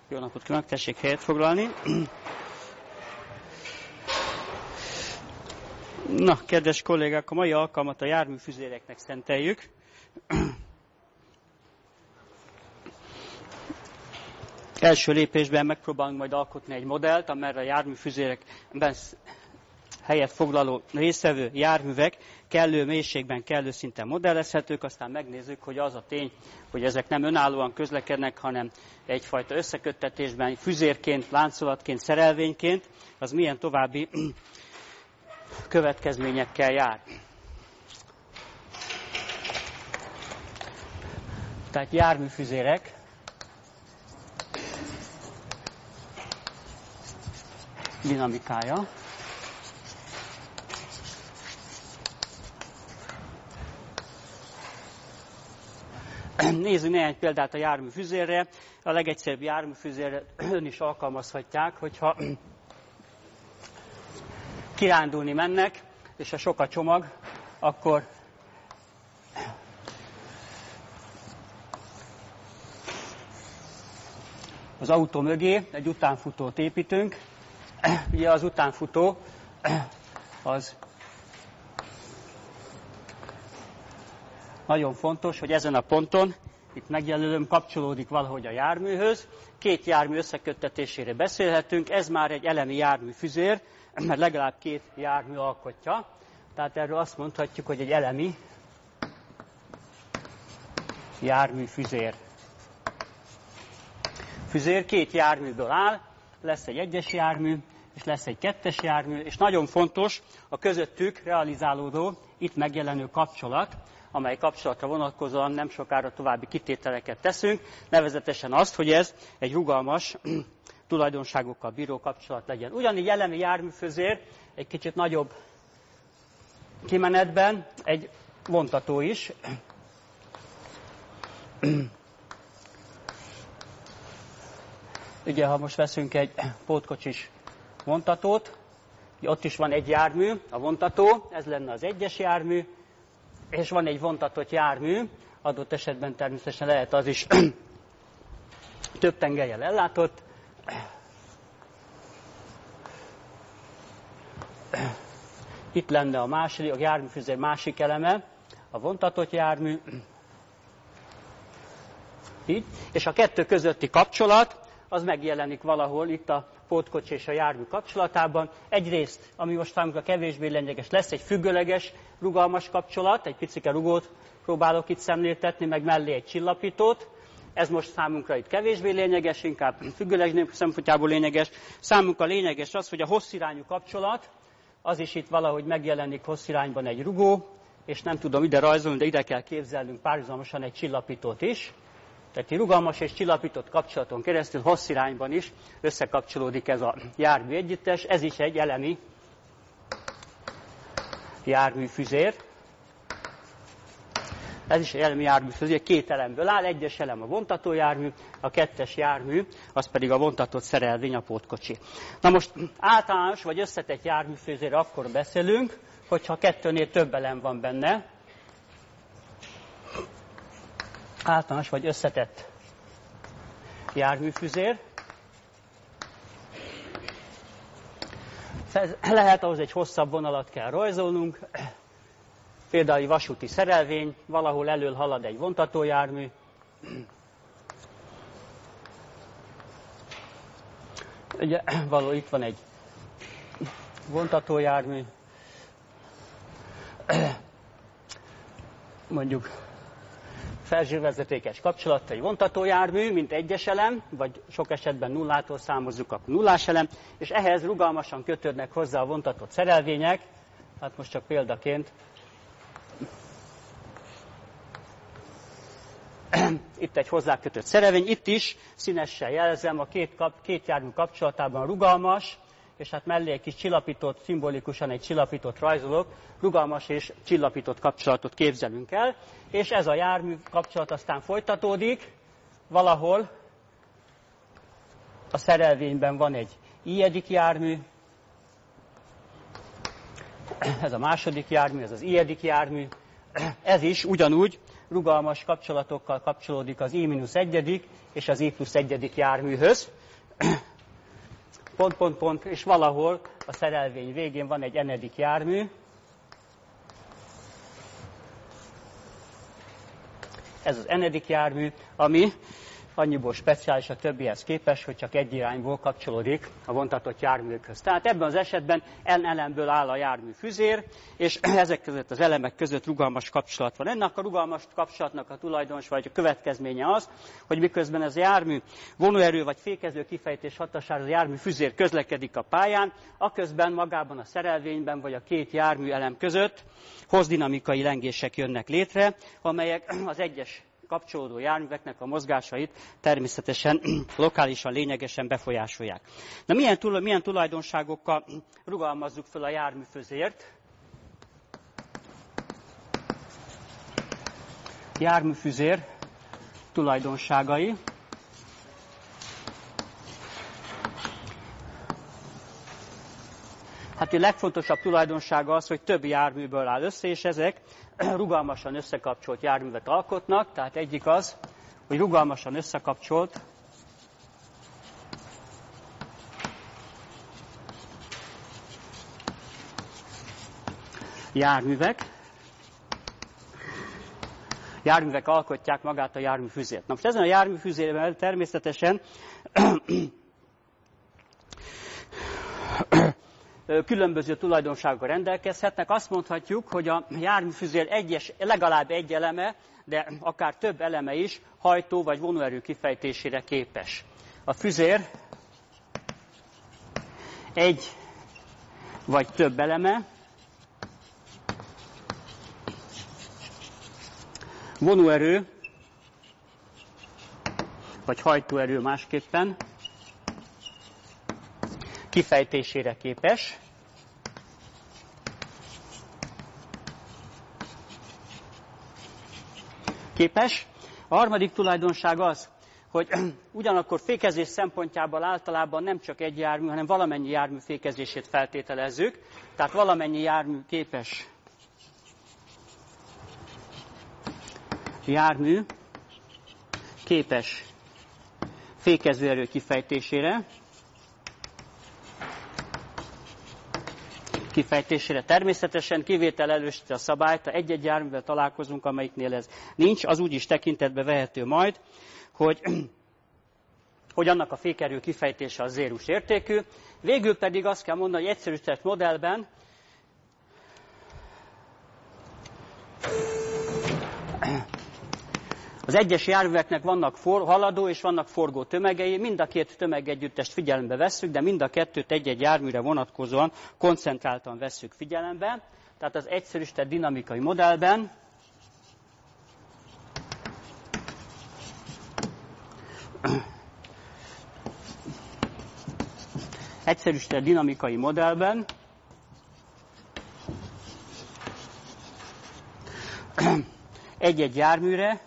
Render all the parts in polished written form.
Jó napot kívánok, tessék helyet foglalni. Na, kedves kollégák, a mai alkalmat a járműfüzéreknek szenteljük. Első lépésben megpróbálunk majd alkotni egy modellt, amerre a járműfüzérekben helyet foglaló résztvevő járművek kellő mélységben, kellő szinten modellezhetők, aztán megnézzük, hogy az a tény, hogy ezek nem önállóan közlekednek, hanem egyfajta összeköttetésben, füzérként, láncolatként, szerelvényként, az milyen további következményekkel jár. Tehát járműfüzérek dinamikája. Nézzük néhány példát a járműfüzérre. A legegyszerűbb járműfüzérre ön is alkalmazhatják, hogyha kirándulni mennek, és ha sok a csomag, akkor az autó mögé egy utánfutót építünk. Ugye az utánfutó az nagyon fontos, hogy ezen a ponton, itt megjelölöm, kapcsolódik valahogy a járműhöz. Két jármű összeköttetésére beszélhetünk, ez már egy elemi járműfüzér, mert legalább két jármű alkotja. Tehát erről azt mondhatjuk, hogy egy elemi járműfüzér. Füzér két járműből áll, lesz egy egyes jármű, és lesz egy kettes jármű, és nagyon fontos a közöttük realizálódó, itt megjelenő kapcsolat, amely kapcsolatra vonatkozóan nem sokára további kitételeket teszünk, nevezetesen azt, hogy ez egy rugalmas tulajdonságokkal bíró kapcsolat legyen. Ugyanígy elemi járműfüzér egy kicsit nagyobb kimenetben egy vontató is. Ugye, ha most veszünk egy pótkocsis vontatót, ott is van egy jármű, a vontató, ez lenne az egyes jármű, és van egy vontatott jármű, adott esetben természetesen lehet az is több tengelyel ellátott. Itt lenne a járműfüzér másik eleme, a vontatott jármű. Így. És a kettő közötti kapcsolat, az megjelenik valahol itt a pótkocsi és a jármű kapcsolatában. Egyrészt, ami most számunkra kevésbé lényeges, lesz egy függőleges, rugalmas kapcsolat, egy picike rugót próbálok itt szemléltetni, meg mellé egy csillapítót. Ez most számunkra itt kevésbé lényeges, inkább függőleges szempontjából lényeges. Számunkra lényeges az, hogy a hosszirányú kapcsolat, az is itt valahogy megjelenik hosszirányban egy rugó, és nem tudom ide rajzolni, de ide kell képzelnünk párhuzamosan egy csillapítót is. Tehát egy rugalmas és csillapított kapcsolaton keresztül hosszirányban is összekapcsolódik ez a jármű együttes. Ez is egy elemi járműfüzér. Ez is egy elemi járműfüzér, két elemből áll, egyes elem a vontató jármű, a kettes jármű, az pedig a vontatott szerelvény, a pótkocsi. Na most általános vagy összetett járműfüzérre akkor beszélünk, hogyha kettőnél több elem van benne. Általános vagy összetett járműfüzér. Lehet, ahhoz egy hosszabb vonalat kell rajzolnunk, például egy vasúti szerelvény, valahol elől halad egy vontatójármű. Ugye, itt van egy vontatójármű, mondjuk felzsírvezetékes kapcsolattal egy vontatójármű, mint egyes elem, vagy sok esetben nullától számozzuk, akkor nullás elem, és ehhez rugalmasan kötődnek hozzá a vontatott szerelvények, hát most csak példaként. Itt egy hozzákötött szerelvény, itt is színessel jelzem, a két jármű kapcsolatában rugalmas, és hát mellé egy kis csillapított, szimbolikusan egy csillapított rajzolok, rugalmas és csillapított kapcsolatot képzelünk el, és ez a jármű kapcsolat aztán folytatódik, valahol a szerelvényben van egy i-edik jármű, ez a második jármű, ez az i-edik jármű, ez is ugyanúgy rugalmas kapcsolatokkal kapcsolódik az I-1. és az I+1. járműhöz. És valahol a szerelvény végén van egy n. jármű. Ez az n. jármű, ami annyiból speciális a többihez képest, hogy csak egy irányból kapcsolódik a vontatott járműkhöz. Tehát ebben az esetben N elemből áll a jármű füzér, és ezek között az elemek között rugalmas kapcsolat van. Ennek a rugalmas kapcsolatnak a tulajdonos vagy a következménye az, hogy miközben ez a jármű vonóerő vagy fékező kifejtés hatására az jármű füzér közlekedik a pályán, aközben magában a szerelvényben vagy a két jármű elem között hoszdinamikai lengések jönnek létre, amelyek az egyes kapcsolódó járműveknek a mozgásait természetesen lokálisan, lényegesen befolyásolják. Na milyen tulajdonságokkal rugalmazzuk fel a járműfüzért? Járműfüzér tulajdonságai. Hát a legfontosabb tulajdonsága az, hogy több járműből áll össze, és ezek rugalmasan összekapcsolt járművet alkotnak. Tehát egyik az, hogy rugalmasan összekapcsolt járművek alkotják magát a járműfüzért. Na most ezen a járműfüzérrel természetesen különböző tulajdonságokkal rendelkezhetnek. Azt mondhatjuk, hogy a járműfüzér legalább egy eleme, de akár több eleme is hajtó vagy vonóerő kifejtésére képes. A füzér egy vagy több eleme vonóerő vagy hajtóerő másképpen kifejtésére képes. A harmadik tulajdonság az, hogy ugyanakkor fékezés szempontjából általában nem csak egy jármű, hanem valamennyi jármű fékezését feltételezzük. Tehát valamennyi jármű képes fékezőerő kifejtésére. Természetesen kivétel elősíti a szabályt, ha egy-egy járművel találkozunk, amelyiknél ez nincs, az úgy is tekintetbe vehető majd, hogy annak a fékerő kifejtése az zérus értékű. Végül pedig azt kell mondani, hogy egyszerűsített modellben az egyes járműveknek vannak haladó és vannak forgó tömegei, mind a két tömegegyüttest figyelembe vesszük, de mind a kettőt egy-egy járműre vonatkozóan koncentráltan vesszük figyelembe. Tehát az egyszerűsített dinamikai modellben egy-egy járműre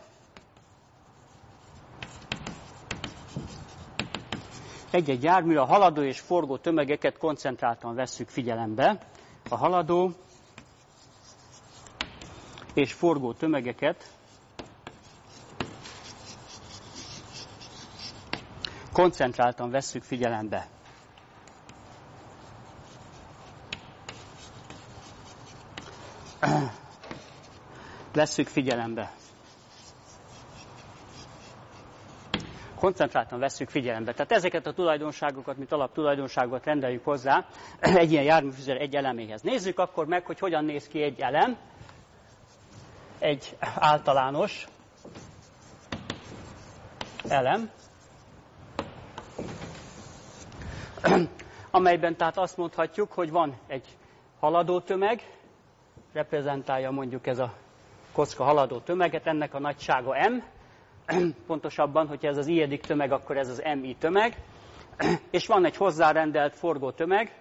a haladó és forgó tömegeket koncentráltan vesszük figyelembe. A haladó és forgó tömegeket koncentráltan vesszük figyelembe. Koncentráltan vesszük figyelembe. Tehát ezeket a tulajdonságokat, mint alaptulajdonságokat rendeljük hozzá egy ilyen járműfüzér egy eleméhez. Nézzük akkor meg, hogy hogyan néz ki egy elem, egy általános elem, amelyben tehát azt mondhatjuk, hogy van egy haladó tömeg, reprezentálja mondjuk ez a kocka haladó tömeget, ennek a nagysága M, pontosabban, hogyha ez az i-edik tömeg, akkor ez az mi tömeg, és van egy hozzárendelt forgó tömeg,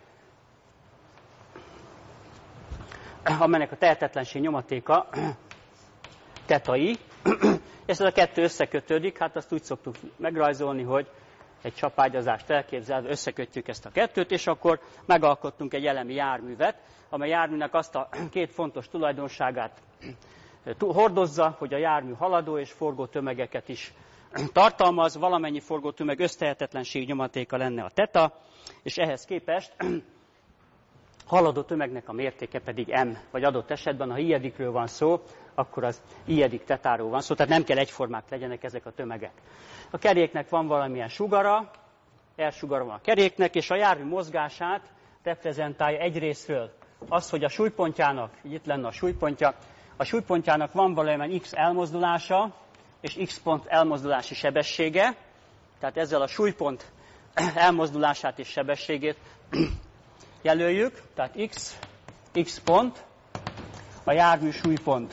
amelynek a tehetetlenség nyomatéka θ i, és ez a kettő összekötődik, hát azt úgy szoktuk megrajzolni, hogy egy csapágyazást elképzelve összekötjük ezt a kettőt, és akkor megalkottunk egy elemi járművet, amely járműnek azt a két fontos tulajdonságát hordozza, hogy a jármű haladó és forgó tömegeket is tartalmaz, valamennyi forgótömeg összehetetlenség nyomatéka lenne a θ, és ehhez képest haladó tömegnek a mértéke pedig m, vagy adott esetben, ha ijedikről van szó, akkor az ijedik tetáról van szó, tehát nem kell egyformák legyenek ezek a tömegek. A keréknek van valamilyen sugara, R-sugara van a keréknek, és a jármű mozgását reprezentálja egyrészről az, hogy a súlypontjának, itt lenne a súlypontjának van valamilyen x elmozdulása, és x pont elmozdulási sebessége, tehát ezzel a súlypont elmozdulását és sebességét jelöljük, tehát x pont, a jármű súlypont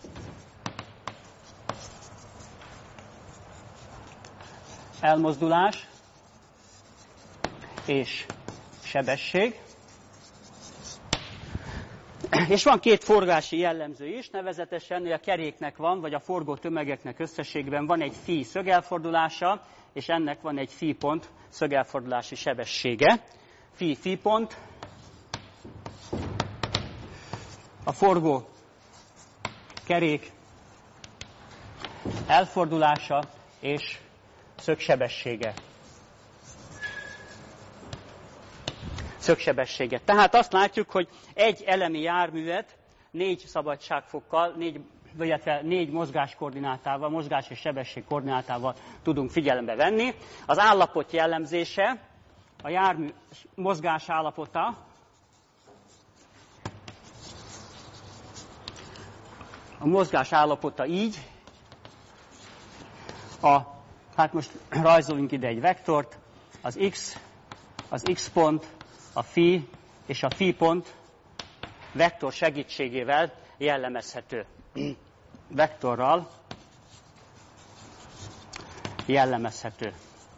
elmozdulás és sebesség. És van két forgási jellemző is, nevezetesen, hogy a keréknek van, vagy a forgó tömegeknek összességben van egy phi szögelfordulása, és ennek van egy phi pont szögelfordulási sebessége. Phi pont a forgó kerék elfordulása és szögsebessége. Tehát azt látjuk, hogy egy elemi járművet 4 szabadságfokkal, 4 mozgáskoordinátával, mozgás és sebesség koordinátával tudunk figyelembe venni. Az állapot jellemzése, a jármű mozgás állapota, a mozgás állapota így, hát most rajzolunk ide egy vektort, az x pont, a phi és a phi pont vektor segítségével jellemezhető. Vektorral jellemezhető.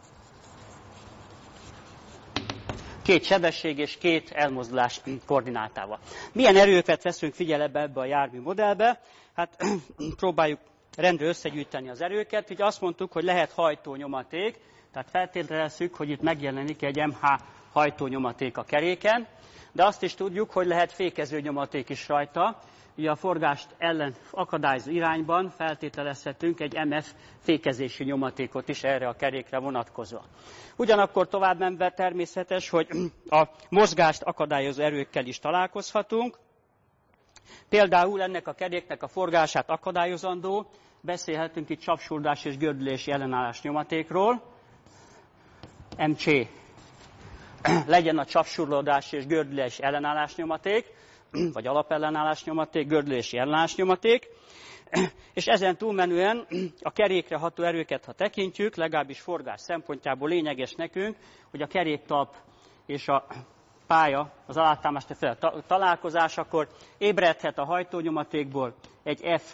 2 sebesség és 2 elmozdulás koordinátával. Milyen erőket veszünk figyelembe ebbe a jármű modellbe? Hát próbáljuk rendre összegyűjteni az erőket. Ugye azt mondtuk, hogy lehet hajtónyomaték, tehát feltételezzük, hogy itt megjelenik egy MH hajtónyomaték a keréken, de azt is tudjuk, hogy lehet fékező nyomaték is rajta. Ugye a forgást ellen akadályozó irányban feltételezhetünk egy MF fékezési nyomatékot is erre a kerékre vonatkozóan. Ugyanakkor tovább menve természetes, hogy a mozgást akadályozó erőkkel is találkozhatunk. Például ennek a keréknek a forgását akadályozandó, beszélhetünk itt csapsúrdás és gördülési ellenállás nyomatékról. MC legyen a csapsurlódás és gördülési ellenállás nyomaték, vagy alapellenállás nyomaték, gördülési ellenállás nyomaték, és ezen túlmenően a kerékre ható erőket, ha tekintjük, legalábbis forgás szempontjából lényeges nekünk, hogy a keréktalp és a pálya, az alátámasztó fel találkozásakor ébredhet a hajtónyomatékból egy F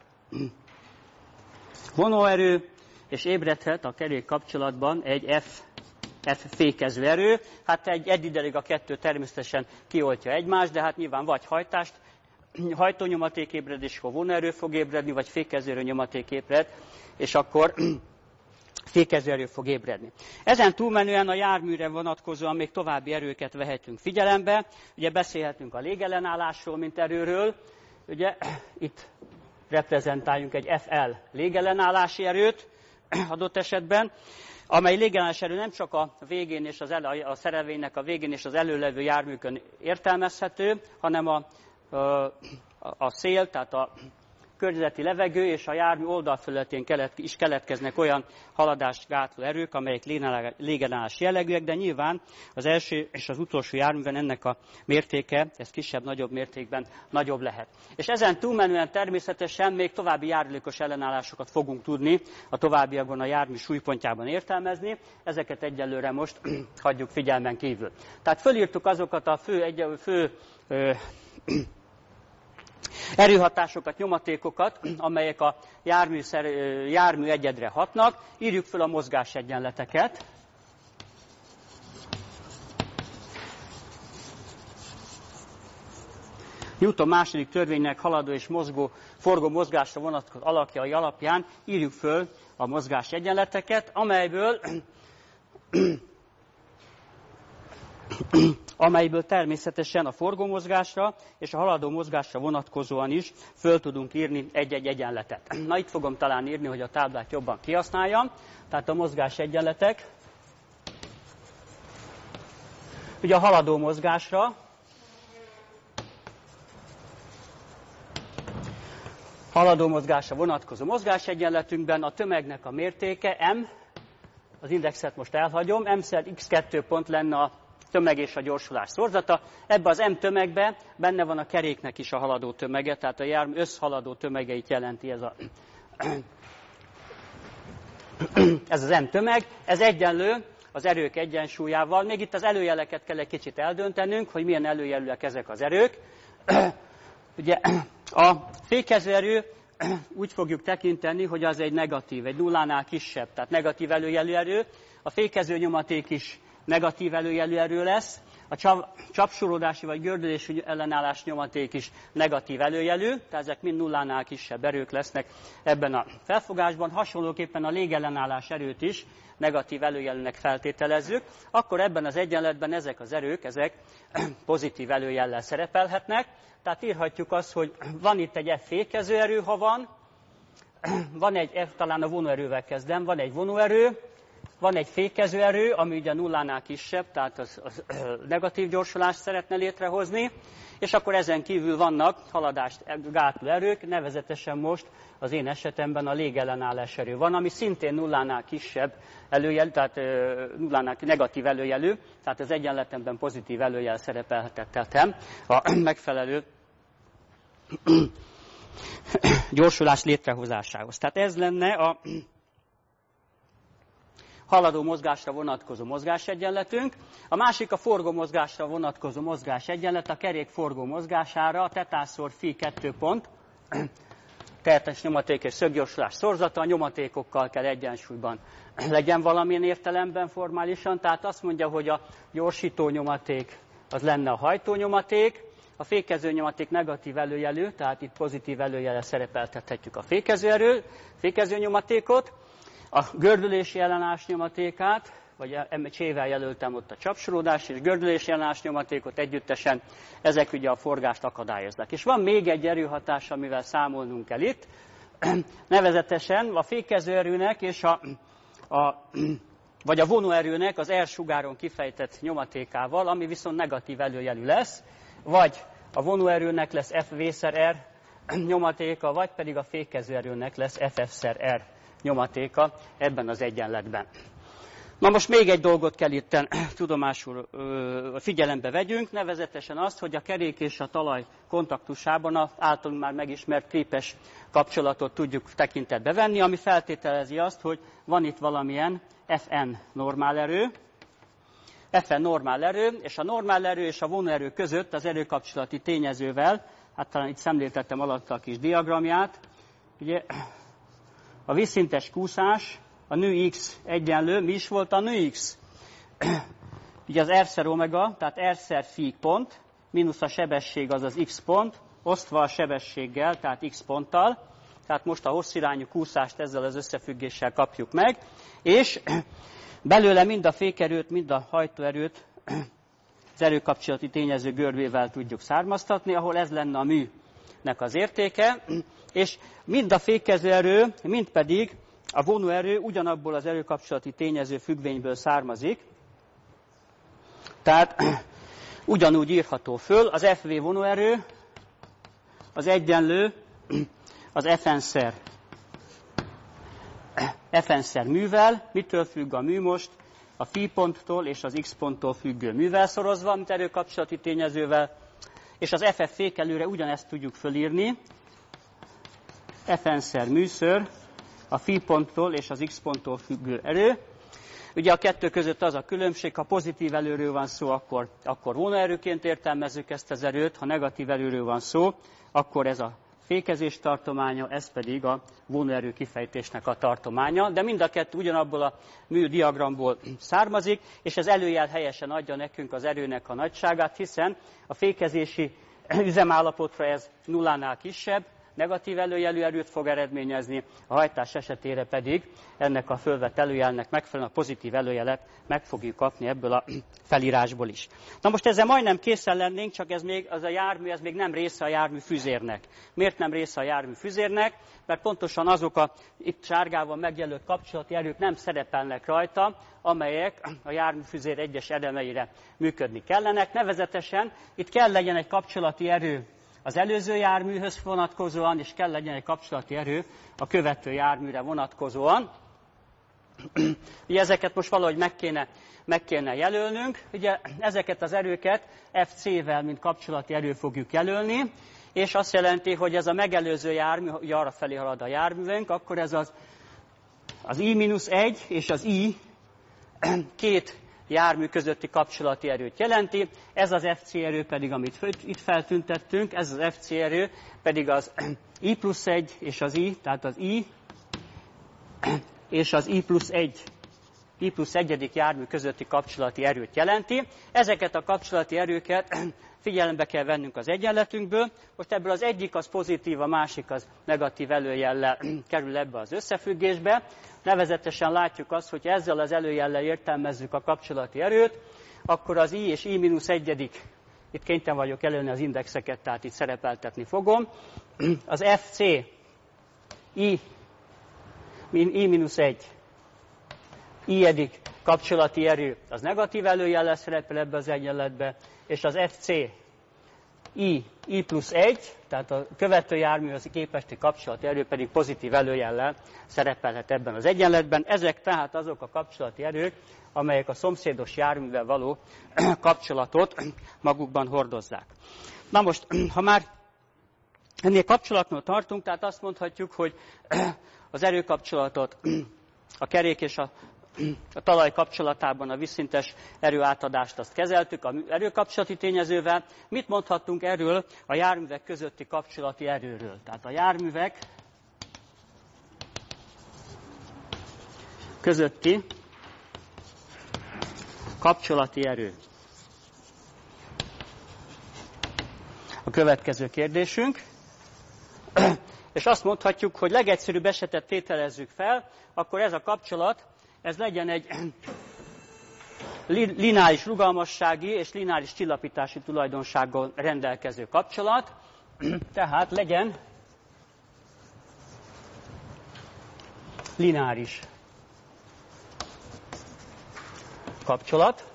vonóerő, és ébredhet a kerék kapcsolatban egy F fékező erő. Hát egy ideig a kettő természetesen kioltja egymást, de hát nyilván vagy hajtónyomaték ébred, és akkor vonóerő fog ébredni, vagy fékezőerő nyomaték ébred, és akkor fékezőerő fog ébredni. Ezen túlmenően a járműre vonatkozóan még további erőket vehetünk figyelembe. Ugye beszélhetünk a légellenállásról, mint erőről. Ugye itt reprezentáljunk egy FL légellenállási erőt adott esetben, amely légellenállás erő nem csak a végén és a szerelvénynek a végén és az előlevő járműkön értelmezhető, hanem a szél, tehát a környezeti levegő és a jármű oldalfelületén is keletkeznek olyan haladást gátló erők, amelyek légellenállás jellegűek, de nyilván az első és az utolsó járműben ennek a mértéke, ez kisebb-nagyobb mértékben nagyobb lehet. És ezen túlmenően természetesen még további járulékos ellenállásokat fogunk tudni a továbbiakban a jármű súlypontjában értelmezni, ezeket egyelőre most hagyjuk figyelmen kívül. Tehát fölírtuk azokat a fő erőhatásokat, nyomatékokat, amelyek a jármű egyedre hatnak. Írjuk föl a mozgásegyenleteket. Newton második törvénynek haladó és forgó mozgásra vonatkozó alakjai alapján írjuk föl a mozgásegyenleteket, amelyből amelyből természetesen a forgómozgásra és a haladó mozgásra vonatkozóan is föl tudunk írni egy-egy egyenletet. Na, itt fogom talán írni, hogy a táblát jobban kihasználjam. Tehát a mozgás egyenletek. Ugye a haladó mozgásra vonatkozó mozgásegyenletünkben a tömegnek a mértéke m, az indexet most elhagyom, m-szer x2 pont lenne a tömeg és a gyorsulás szorzata. Ebbe az m tömegbe benne van a keréknek is a haladó tömege, tehát a jármű összhaladó tömegeit jelenti ez az m tömeg. Ez egyenlő az erők egyensúlyával. Még itt az előjeleket kell egy kicsit eldöntenünk, hogy milyen előjelűek ezek az erők. Ugye a fékező erő úgy fogjuk tekinteni, hogy az egy negatív, egy nullánál kisebb, tehát negatív előjelű erő. A fékező nyomaték is negatív előjelű erő lesz. A csapsolódási vagy gördülési ellenállás nyomaték is negatív előjelű, tehát ezek mind nullánál kisebb erők lesznek ebben a felfogásban. Hasonlóképpen a légellenállás erőt is negatív előjelűnek feltételezzük, akkor ebben az egyenletben ezek az erők, ezek pozitív előjellel szerepelhetnek. Tehát írhatjuk azt, hogy van itt egy F fékező erő, ha van egy F, talán a vonóerővel kezdem, van egy vonóerő, van egy fékező erő, ami ugye nullánál kisebb, tehát az negatív gyorsulást szeretne létrehozni, és akkor ezen kívül vannak haladást gátló erők, nevezetesen most az én esetemben a légellenállás erő van, ami szintén nullánál kisebb előjelű, tehát nullánál negatív előjelű, tehát az egyenletemben pozitív előjel szerepelhetettem a megfelelő gyorsulás létrehozásához. Tehát ez lenne a haladó mozgásra vonatkozó mozgásegyenletünk. A másik a forgó mozgásra vonatkozó mozgásegyenlet, a kerék forgó mozgására, a tetánszor phi 2 pont, tehetes nyomaték és szöggyorsulás szorzata, a nyomatékokkal kell egyensúlyban legyen valamilyen értelemben formálisan, tehát azt mondja, hogy a gyorsító nyomaték az lenne a hajtó nyomaték, a fékező nyomaték negatív előjelű, tehát itt pozitív előjellel szerepeltethetjük a fékező nyomatékot, a gördülési ellenállás nyomatékát, vagy csével jelöltem ott a csapsolódás és gördülési ellenállás nyomatékot együttesen, ezek ugye a forgást akadályoznak. És van még egy erőhatás, amivel számolnunk kell itt, nevezetesen a fékező erőnek és vagy a vonóerőnek az R sugáron kifejtett nyomatékával, ami viszont negatív előjelű lesz, vagy a vonóerőnek lesz FV-szer R nyomatéka, vagy pedig a fékező erőnek lesz FF-szer R nyomatéka ebben az egyenletben. Na most még egy dolgot kell itt tudomásul figyelembe vegyünk, nevezetesen azt, hogy a kerék és a talaj kontaktusában az általunk már megismert trípes kapcsolatot tudjuk tekintetbe venni, ami feltételezi azt, hogy van itt valamilyen Fn normál erő, és a normál erő és a vonóerő között az erőkapcsolati tényezővel, hát talán itt szemléltettem alatta a kis diagramját, ugye a vízszintes kúszás, a nő x egyenlő, mi is volt a nő x? Ugye az r-szer omega, tehát r-szer phi pont, mínusz a sebesség, az x pont, osztva a sebességgel, tehát x ponttal, tehát most a hosszirányú kúszást ezzel az összefüggéssel kapjuk meg, és belőle mind a fékerőt, mind a hajtóerőt az erőkapcsolati tényező görbével tudjuk származtatni, ahol ez lenne a műnek az értéke, és mind a fékező erő, mind pedig a vonóerő ugyanabból az erőkapcsolati tényező függvényből származik, tehát ugyanúgy írható föl, az FV vonóerő az egyenlő az Fn-szer művel. Mitől függ a mű most? A phi ponttól és az x ponttól függő művel szorozva, mint erőkapcsolati tényezővel, és az FF fékelőre ugyanezt tudjuk fölírni, Fn-szer műször a phi ponttól és az x ponttól függő erő. Ugye a kettő között az a különbség, ha pozitív erőről van szó, akkor vonóerőként értelmezzük ezt az erőt, ha negatív erőről van szó, akkor ez a fékezés tartománya, ez pedig a vonóerő kifejtésnek a tartománya, de mind a kettő ugyanabból a műdiagramból származik, és ez előjel helyesen adja nekünk az erőnek a nagyságát, hiszen a fékezési üzemállapotra ez nullánál kisebb, negatív előjelű erőt fog eredményezni, a hajtás esetére pedig ennek a fölvett előjelnek megfelelően a pozitív előjelet meg fogjuk kapni ebből a felírásból is. Na most ezzel majdnem készen lennénk, csak az a jármű ez még nem része a jármű füzérnek. Miért nem része a jármű füzérnek? Mert pontosan azok a itt sárgával megjelölt kapcsolati erők nem szerepelnek rajta, amelyek a járműfüzér egyes elemeire működni kellenek. Nevezetesen itt kell legyen egy kapcsolati erő az előző járműhöz vonatkozóan, és kell legyen egy kapcsolati erő a követő járműre vonatkozóan. Ugye ezeket most valahogy meg kéne jelölnünk. Ugye ezeket az erőket FC-vel, mint kapcsolati erő fogjuk jelölni, és azt jelenti, hogy ez a megelőző jármű, ugye arra felé halad a járművünk, akkor ez az I-1 és az I két jármű közötti kapcsolati erőt jelenti. Ez az FC erő pedig, amit itt feltüntettünk, ez az FC erő pedig az I+1 és az I, tehát az I és az I+1 jármű közötti kapcsolati erőt jelenti. Ezeket a kapcsolati erőket figyelembe kell vennünk az egyenletünkből. Most ebből az egyik az pozitív, a másik az negatív előjellel kerül ebbe az összefüggésbe. Nevezetesen látjuk azt, hogy ezzel az előjellel értelmezzük a kapcsolati erőt, akkor az I és I-1, itt kénytelen vagyok előni az indexeket, tehát itt szerepeltetni fogom. Az FC, I-1, I kapcsolati erő az negatív előjellel szerepel ebbe az egyenletbe, és az FC, I+1, tehát a követő járműhöz képesti kapcsolati erő pedig pozitív előjellel szerepelhet ebben az egyenletben. Ezek tehát azok a kapcsolati erők, amelyek a szomszédos járművel való kapcsolatot magukban hordozzák. Na most, ha már ennél kapcsolatnál tartunk, tehát azt mondhatjuk, hogy az erőkapcsolatot a kerék és a talaj kapcsolatában a vízszintes erőátadást azt kezeltük az erőkapcsolati tényezővel. Mit mondhatunk erről a járművek közötti kapcsolati erőről? Tehát a járművek közötti kapcsolati erő. A következő kérdésünk. És azt mondhatjuk, hogy legegyszerűbb esetet tételezzük fel, akkor ez a kapcsolat, ez legyen egy lineáris rugalmassági és lineáris csillapítási tulajdonsággal rendelkező kapcsolat. Tehát legyen lineáris kapcsolat,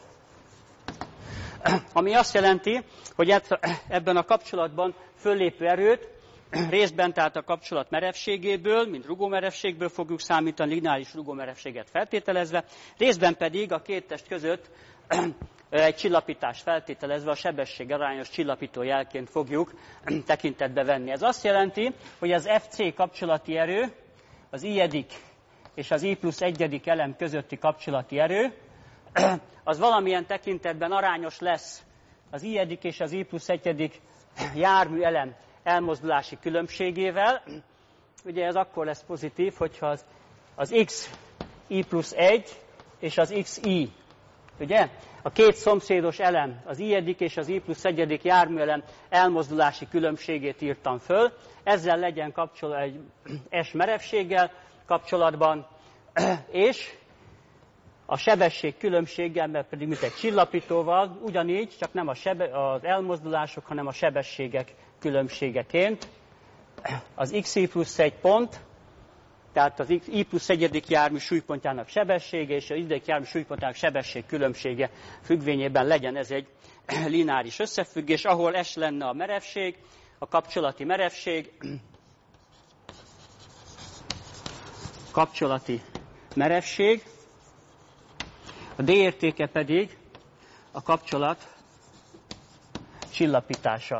ami azt jelenti, hogy ebben a kapcsolatban föllépő erőt részben tehát a kapcsolat merevségéből, mint rugómerevségből fogjuk számítani, lineáris rugómerevséget feltételezve, részben pedig a két test között egy csillapítást feltételezve a sebességarányos csillapító jelként fogjuk tekintetbe venni. Ez azt jelenti, hogy az FC kapcsolati erő, az I és az I+1 elem közötti kapcsolati erő, az valamilyen tekintetben arányos lesz az I és az I+1 jármű elem elmozdulási különbségével. Ugye ez akkor lesz pozitív, hogyha az x I+1 és az xi, ugye? A két szomszédos elem, az I és az I+1 járműelem elmozdulási különbségét írtam föl. Ezzel legyen kapcsolat egy S merevséggel kapcsolatban, és a sebesség különbséggel, mert pedig mint egy csillapítóval, ugyanígy, csak nem az elmozdulások, hanem a sebességek különbségeként. Az xi+1 pont, tehát az I+1 jármű súlypontjának sebessége és az I jármű súlypontjának sebesség különbsége függvényében legyen ez egy lineáris összefüggés, ahol S lenne a merevség, a kapcsolati merevség, a D értéke pedig a kapcsolat csillapítása.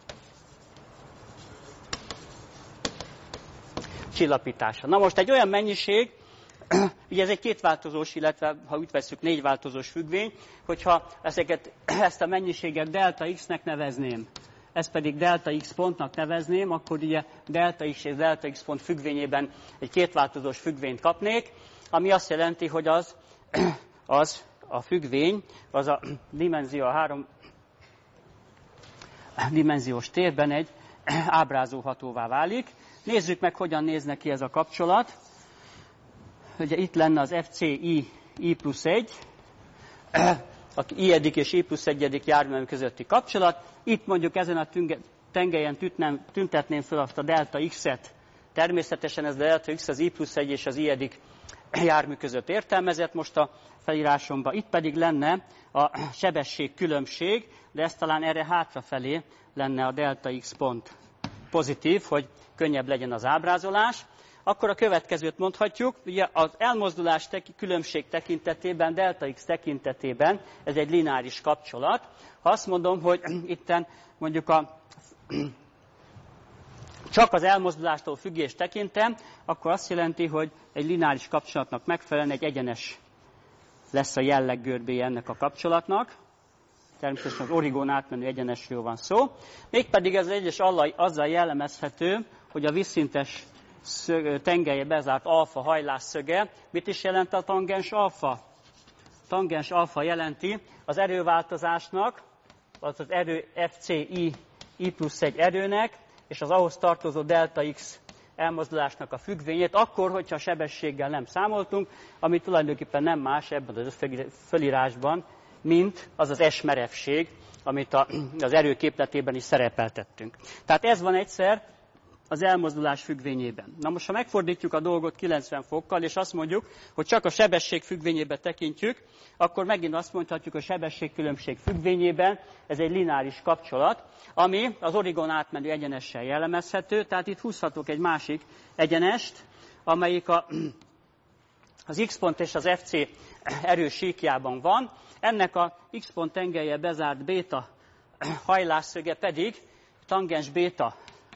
Na most egy olyan mennyiség, ugye ez egy kétváltozós, illetve ha úgy vesszük, négyváltozós függvény, hogyha ezt a mennyiséget delta x-nek nevezném, ezt pedig delta x pontnak nevezném, akkor ugye delta x és delta x pont függvényében egy kétváltozós függvényt kapnék, ami azt jelenti, hogy az a függvény, az a dimenzió, a 3 dimenziós térben egy ábrázolhatóvá válik. Nézzük meg, hogyan néz neki ez a kapcsolat. Ugye itt lenne az FCI I+1, a I és I+1 jármű közötti kapcsolat. Itt mondjuk ezen a tengelyen tüntetném fel azt a delta X-et. Természetesen ez a delta X az I+1 és az I jármű között értelmezett most a felírásomban. Itt pedig lenne a sebesség különbség, de ez talán erre hátrafelé lenne a delta X pont pozitív, hogy könnyebb legyen az ábrázolás. Akkor a következőt mondhatjuk, ugye az elmozdulás különbség tekintetében, delta X tekintetében ez egy lineáris kapcsolat. Ha azt mondom, hogy itten mondjuk csak az elmozdulástól függést tekintem, akkor azt jelenti, hogy egy lineáris kapcsolatnak megfelelően egy egyenes lesz a jelleggörbéje ennek a kapcsolatnak. Természetesen az origón átmenő egyenesről van szó. Mégpedig ez az egyes azzal jellemezhető, hogy a vízszintes tengelye bezárt alfa hajlásszöge. Mit is jelent a tangens alfa? Tangens alfa jelenti az erőváltozásnak, az erő FCI I+1 erőnek, és az ahhoz tartozó delta X elmozdulásnak a függvényét, akkor, hogyha a sebességgel nem számoltunk, ami tulajdonképpen nem más ebben az fölírásban, mint az az S merevség, amit az erő képletében is szerepeltettünk. Tehát ez van egyszer az elmozdulás függvényében. Na most, ha megfordítjuk a dolgot 90 fokkal, és azt mondjuk, hogy csak a sebesség függvényébe tekintjük, akkor megint azt mondhatjuk, hogy a sebességkülönbség függvényében ez egy lineáris kapcsolat, ami az origón átmenő egyenessel jellemezhető. Tehát itt húzhatok egy másik egyenest, amelyik az X pont és az FC erő síkjában van. Ennek a X pont tengelye bezárt béta hajlásszöge pedig tangens béta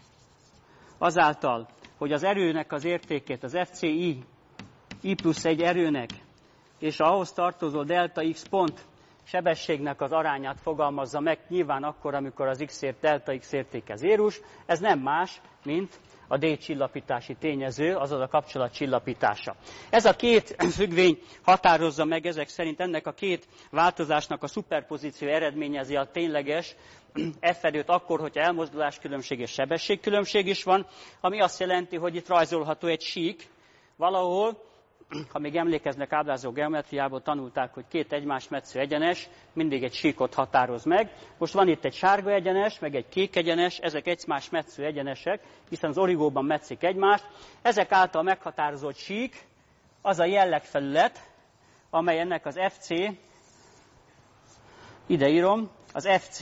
azáltal, hogy az erőnek az értékét, az FCI I+1 erőnek és ahhoz tartozó delta X pont sebességnek az arányát fogalmazza meg, nyilván akkor, amikor az delta X értéke zérus, ez nem más, mint a D csillapítási tényező, azaz a kapcsolat csillapítása. Ez a két függvény határozza meg ezek szerint ennek a két változásnak a szuperpozíció eredményezi a tényleges F-erőt akkor, hogyha elmozduláskülönbség és sebességkülönbség is van, ami azt jelenti, hogy itt rajzolható egy sík valahol. Ha még emlékeznek, ábrázoló geometriából tanulták, hogy két egymást metsző egyenes mindig egy síkot határoz meg. Most van itt egy sárga egyenes, meg egy kék egyenes, ezek egymást metsző egyenesek, hiszen az origóban metszik egymást. Ezek által meghatározott sík az a jellegfelület, amely ennek az FC, ide írom, az FC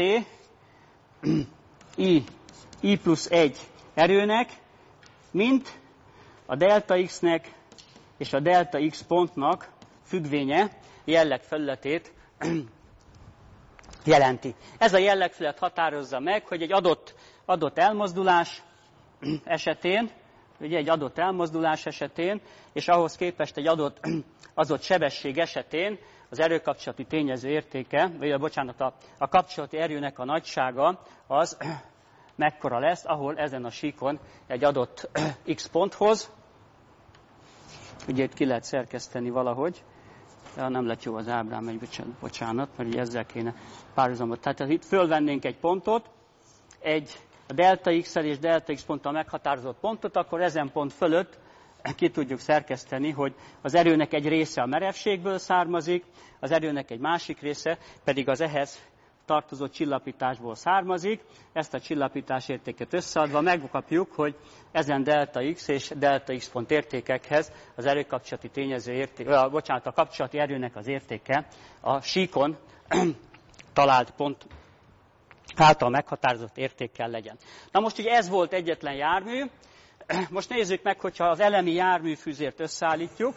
I+1 erőnek, mint a delta X-nek és a delta X pontnak függvénye jellegfelületét jelenti. Ez a jellegfelület határozza meg, hogy egy adott elmozdulás esetén, ugye egy adott elmozdulás esetén, és ahhoz képest egy adott sebesség esetén az erőkapcsolati tényező értéke, vagy a kapcsolati erőnek a nagysága az mekkora lesz, ahol ezen a síkon egy adott X ponthoz. Ugye itt ki lehet szerkeszteni valahogy, de nem lett jó az ábrám, egy bocsánat, mert ugye ezzel kéne párhuzamot. Tehát itt fölvennénk egy pontot, a delta X-el és delta X ponttal meghatározott pontot, akkor ezen pont fölött ki tudjuk szerkeszteni, hogy az erőnek egy része a merevségből származik, az erőnek egy másik része pedig az ehhez tartozó csillapításból származik. Ezt a csillapítás értéket összeadva megkapjuk, hogy ezen delta X és delta X pont értékekhez az erőkapcsolati tényező értéke, a kapcsolati erőnek az értéke a síkon talált pont által meghatározott értékkel legyen. Na most ugye ez volt egyetlen jármű. Most nézzük meg, hogyha az elemi járműfűzért összeállítjuk,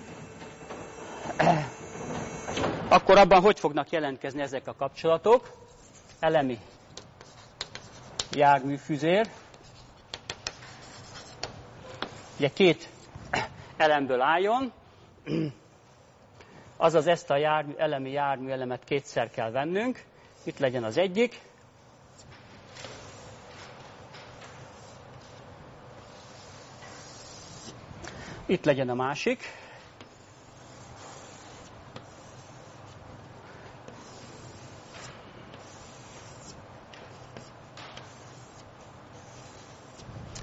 akkor abban hogy fognak jelentkezni ezek a kapcsolatok. Elemi járműfűzér. Ugye két elemből álljon, azaz ezt a elemi járműelemet kétszer kell vennünk. Itt legyen az egyik. Itt legyen a másik.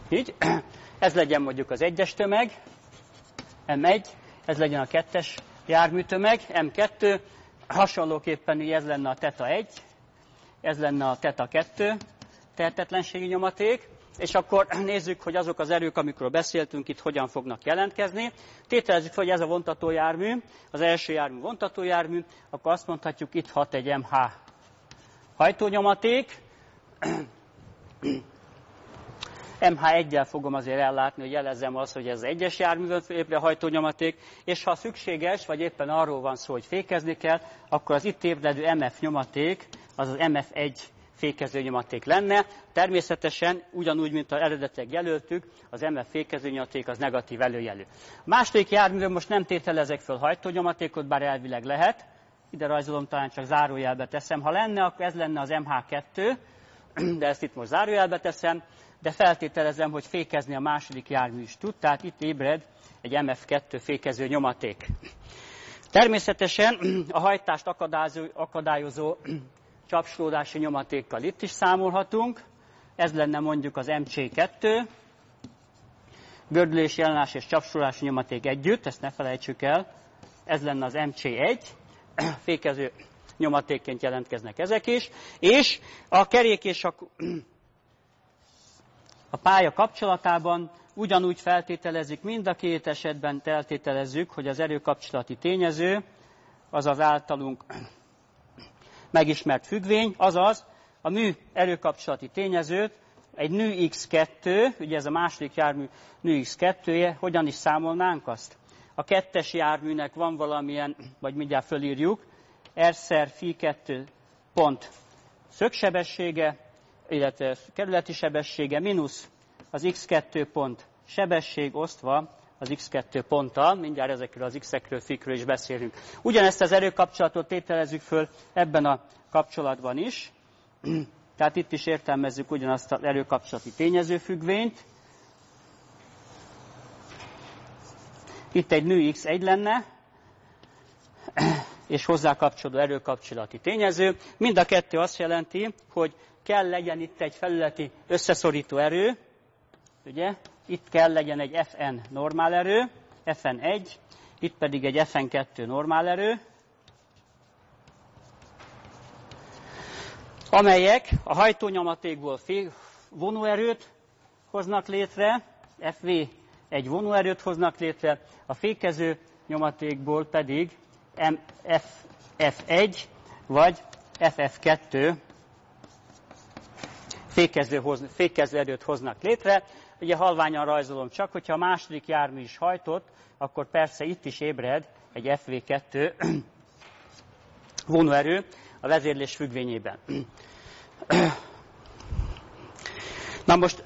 Így, ez legyen mondjuk az 1-es tömeg, M1, ez legyen a 2-es járműtömeg, M2, hasonlóképpen ez lenne a θ 1, ez lenne a θ 2 tehetetlenségi nyomaték, és akkor nézzük, hogy azok az erők, amikről beszéltünk, itt hogyan fognak jelentkezni. Tételezzük, hogy ez a vontatójármű, az első jármű vontatójármű, akkor azt mondhatjuk, itt hat egy MH hajtónyomaték. MH1-gyel fogom azért ellátni, hogy jelezzem azt, hogy ez az 1-es járművön ébredő hajtónyomaték, és ha szükséges, vagy éppen arról van szó, hogy fékezni kell, akkor az itt ébredő MF nyomaték, az az MF1 fékező nyomaték lenne. Természetesen ugyanúgy, mint az eredetileg jelöltük, az MF fékező nyomaték az negatív előjelű. A második járművön most nem tételezek föl hajtónyomatékot, bár elvileg lehet. Ide rajzolom, talán csak zárójelbe teszem. Ha lenne, akkor ez lenne az MH2, de ezt itt most zárójelbe teszem, de feltételezem, hogy fékezni a második jármű is tud, tehát itt ébred egy MF2 fékező nyomaték. Természetesen a hajtást akadályozó csapsolódási nyomatékkal itt is számolhatunk. Ez lenne mondjuk az MC2, gördülési ellenállás és csapsolódási nyomaték együtt, ezt ne felejtsük el. Ez lenne az MC1, fékező nyomatékként jelentkeznek ezek is, és a kerék és a pálya kapcsolatában ugyanúgy feltételezik, mind a két esetben feltételezzük, hogy az erőkapcsolati tényező, az az általunk megismert függvény, azaz a mű erőkapcsolati tényezőt egy nő x2, ugye ez a második jármű nő x2-je, hogyan is számolnánk azt? A 2-es járműnek van valamilyen, vagy mindjárt fölírjuk, R-szer Φ2 pont szögsebessége, illetve kerületi sebessége, mínusz az x2 pont sebesség osztva az x2 ponttal, mindjárt ezekről az x-ekről, fikről is beszélünk. Ugyanezt az erőkapcsolatot tételezzük föl ebben a kapcsolatban is, tehát itt is értelmezzük ugyanazt az erőkapcsolati tényezőfüggvényt. Itt egy nő x1 lenne, és hozzá kapcsolódó erőkapcsolati tényező. Mind a kettő azt jelenti, hogy kell legyen itt egy felületi összeszorító erő, ugye? Itt kell legyen egy Fn normál erő, Fn1, itt pedig egy Fn2 normál erő, amelyek a hajtónyomatékból vonóerőt hoznak létre, Fv egy vonóerőt hoznak létre, a fékező nyomatékból pedig Ff1 vagy Ff2 fékező erőt hoznak létre. Ugye halványan rajzolom csak, hogyha a második jármű is hajtott, akkor persze itt is ébred egy Fv2 vonóerő a vezérlés függvényében. Na most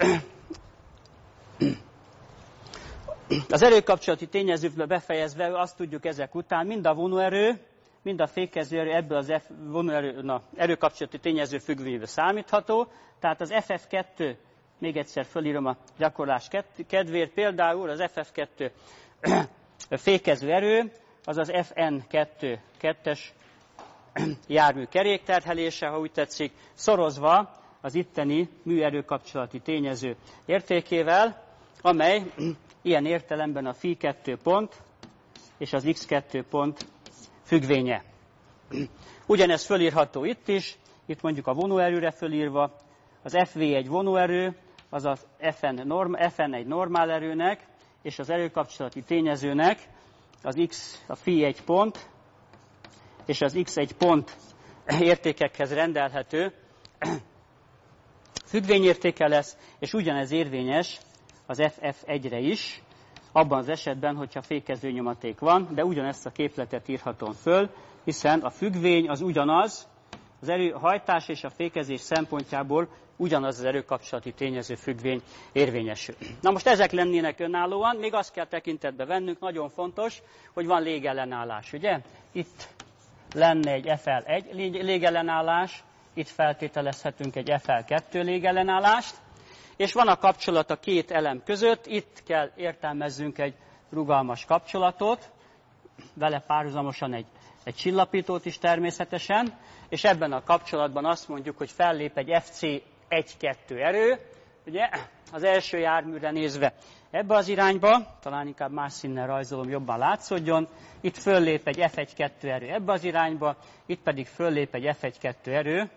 az erőkapcsolati tényezőkből befejezve azt tudjuk ezek után, mind a vonóerő, mind a fékező erő ebből az erőkapcsolati tényező függvényből számítható. Tehát az Ff2, még egyszer fölírom a gyakorlás kedvéért, például az Ff2 fékező erő, az az Fn2 kettes jármű kerékterhelése, ha úgy tetszik, szorozva az itteni műerőkapcsolati tényező értékével, amely ilyen értelemben a Φ2 pont és az X2 pont függvénye. Ugyanez fölírható itt is, itt mondjuk a vonóerőre fölírva, az Fv egy vonóerő, az a Fn egy normál erőnek, és az erőkapcsolati tényezőnek az a Φ1 pont, és az X1 pont értékekhez rendelhető függvényértéke lesz, és ugyanez érvényes az Ff1-re is, abban az esetben, hogyha fékező nyomaték van, de ugyanezt a képletet írhatom föl, hiszen a függvény az ugyanaz, az hajtás és a fékezés szempontjából ugyanaz az erőkapcsolati tényező függvény érvényesül. Na most ezek lennének önállóan, még azt kell tekintetbe vennünk, nagyon fontos, hogy van légellenállás, ugye? Itt lenne egy Fl1 légellenállás, itt feltételezhetünk egy Fl2 légellenállást, és van a kapcsolat a két elem között, itt kell értelmezzünk egy rugalmas kapcsolatot, vele párhuzamosan egy csillapítót is természetesen, és ebben a kapcsolatban azt mondjuk, hogy fellép egy Fc1-2 erő, ugye az első járműre nézve ebbe az irányba, talán inkább más színnel rajzolom, jobban látszódjon, itt föllép egy F1-2 erő ebbe az irányba, itt pedig föllép egy F1-2 erő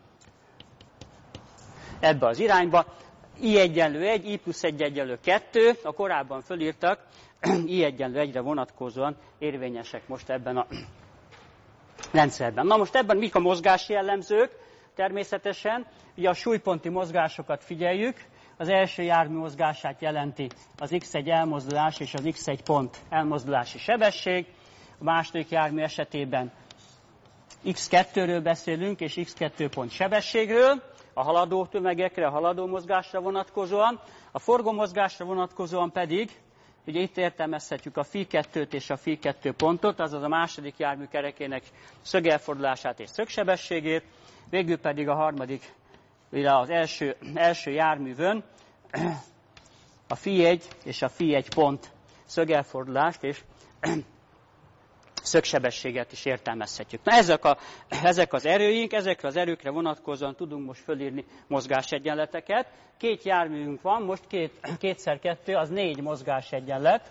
ebbe az irányba. I egyenlő 1, I plusz 1 egyenlő 2, a korábban fölírtak, I egyenlő 1-re vonatkozóan érvényesek most ebben a rendszerben. Na most ebben mik a mozgási jellemzők? Természetesen, ugye a súlyponti mozgásokat figyeljük, az első jármű mozgását jelenti az x1 elmozdulás és az x1 pont elmozdulási sebesség, a második jármű esetében x2-ről beszélünk és x2 pont sebességről, a haladó tömegekre, a haladó mozgásra vonatkozóan, a forgó mozgásra vonatkozóan pedig, ugye itt értelmezhetjük a φ2-t és a φ2 pontot, azaz a második jármű kerekének szögelfordulását és szögsebességét, végül pedig a harmadik, ugye az első járművön a φ1 és a φ1 pont szögelfordulást és szögsebességet is értelmezhetjük. Na ezek az erőink, ezekre az erőkre vonatkozóan tudunk most fölírni mozgásegyenleteket. Két járműünk van, most 2x2 az 4 mozgásegyenlet.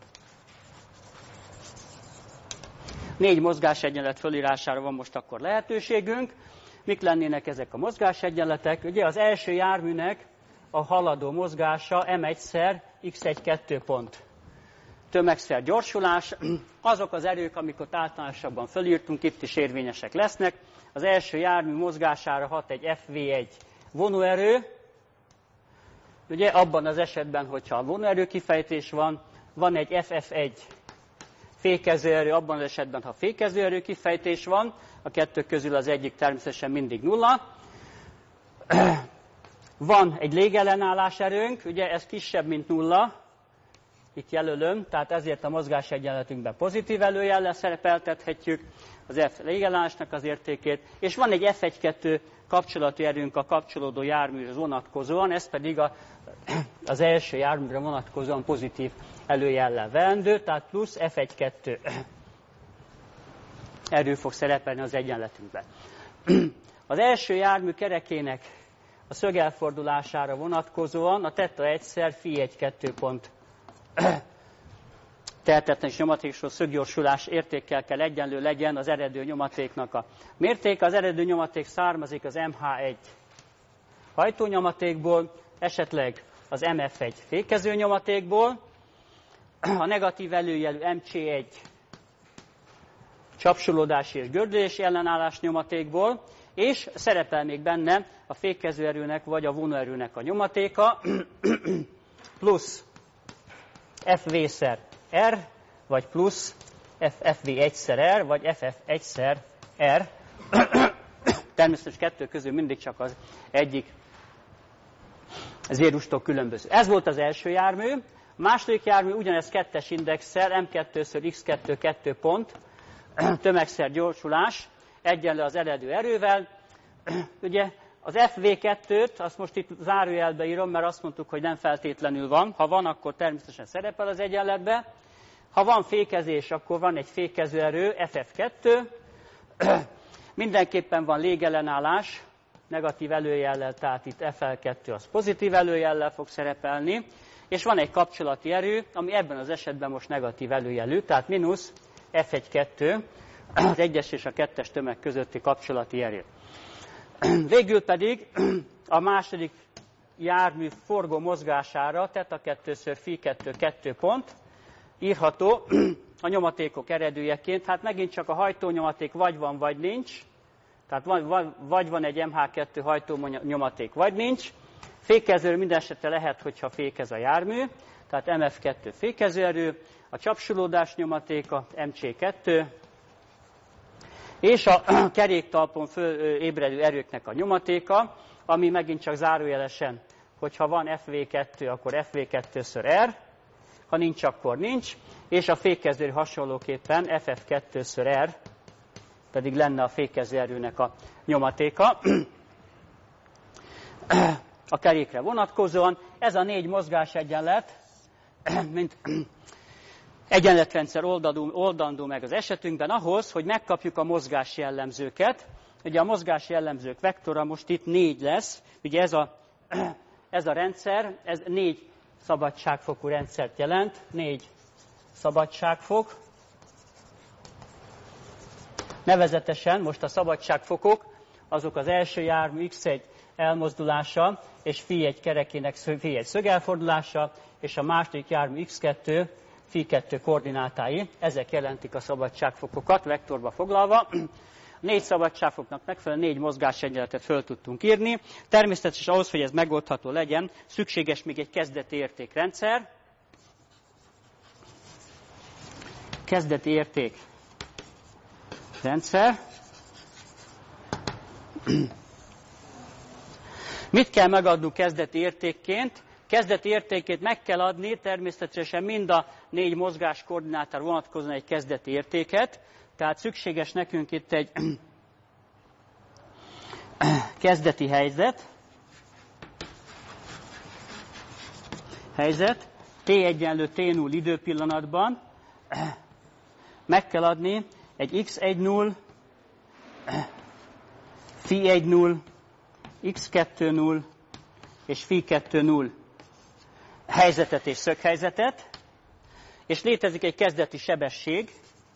4 mozgásegyenlet fölírására van most akkor lehetőségünk. Mik lennének ezek a mozgásegyenletek? Ugye az első járműnek a haladó mozgása m1-szer x1-2 pont. Tömegszer gyorsulás, azok az erők, amiket általánosabban fölírtunk, itt is érvényesek lesznek. Az első jármű mozgására hat egy FV1 vonóerő. Ugye abban az esetben, hogyha a vonóerő kifejtés van egy FF1 fékezőerő, abban az esetben, ha fékezőerő kifejtés van, a kettő közül az egyik természetesen mindig nulla. Van egy légellenállás erőnk, ugye ez kisebb, mint nulla, itt jelölöm, tehát ezért a mozgásegyenletünkben pozitív előjellel szerepeltethetjük az F légellenállásnak az értékét, és van egy F1-2 kapcsolati erőnk a kapcsolódó járműre vonatkozóan, ez pedig az első járműre vonatkozóan pozitív előjellel veendő, tehát plusz F1-2 erő fog szerepelni az egyenletünkben. Az első jármű kerekének a szögelfordulására vonatkozóan a teta 1-szer φ1-2 pont tehetetlen és nyomatékosról szöggyorsulás értékkel kell egyenlő legyen az eredő nyomatéknak a mértéke. Az eredő nyomaték származik az MH1 hajtónyomatékból, esetleg az MF1 fékező nyomatékból, a negatív előjelű MC1 csapsulódási és gördülési ellenállás nyomatékból, és szerepel még benne a fékezőerőnek vagy a vonóerőnek a nyomatéka, plusz FV-szer R, vagy plusz FV1-szer R, vagy FF1-szer R. Természetesen kettő közül mindig csak az egyik zérustól különböző. Ez volt az első jármű. A második jármű ugyanez kettes indexsel, M2-ször X2 pont, tömegszer gyorsulás, egyenlő az eredő erővel. Ugye az FV2-t, azt most itt zárójelbe írom, mert azt mondtuk, hogy nem feltétlenül van. Ha van, akkor természetesen szerepel az egyenletbe. Ha van fékezés, akkor van egy fékezőerő, FF2. Mindenképpen van légellenállás, negatív előjellel, tehát itt FL2 az pozitív előjellel fog szerepelni. És van egy kapcsolati erő, ami ebben az esetben most negatív előjelű, tehát mínusz F1-2, az 1-es és a 2-es tömeg közötti kapcsolati erő. Végül pedig a második jármű forgó mozgására teta 2-ször φ2 2 pont írható a nyomatékok eredőjeként. Hát megint csak a hajtónyomaték vagy van, vagy nincs. Tehát vagy van egy MH2 hajtónyomaték, vagy nincs. Fékezőerő minden esetre lehet, hogyha fékez a jármű. Tehát MF2 fékezőerő, a csapsulódás nyomatéka MC2, és a keréktalpon fölébredő erőknek a nyomatéka, ami megint csak zárójelesen, hogyha van FV2, akkor FV2-ször R, ha nincs, akkor nincs, és a fékező hasonlóképpen FF2-ször R, pedig lenne a fékező erőnek a nyomatéka a kerékre vonatkozóan. Ez a 4 mozgásegyenlet, mint egyenletrendszer oldandó meg az esetünkben ahhoz, hogy megkapjuk a mozgás jellemzőket. Ugye a mozgás jellemzők vektora most itt 4 lesz, ugye ez a rendszer, ez 4 szabadságfokú rendszert jelent, 4 szabadságfok. Nevezetesen most a szabadságfokok, azok az első jármű x1 elmozdulása és φ1 kerekének φ1 szögelfordulása, és a második jármű x2, φ2 koordinátái, ezek jelentik a szabadságfokokat, vektorba foglalva. 4 szabadságfoknak megfelelően 4 mozgásegyenletet föl tudtunk írni. Természetesen ahhoz, hogy ez megoldható legyen, szükséges még egy kezdeti értékrendszer. Kezdeti értékrendszer. Mit kell megadnunk kezdeti értékként? Kezdeti értékét meg kell adni, természetesen mind a 4 mozgás koordinátára vonatkozóan egy kezdeti értéket. Tehát szükséges nekünk itt egy kezdeti helyzet, t egyenlő t0 időpillanatban, meg kell adni egy x1,0, φ1,0, x2,0 és φ2,0 helyzetet és szöghelyzetet, és létezik egy kezdeti sebesség,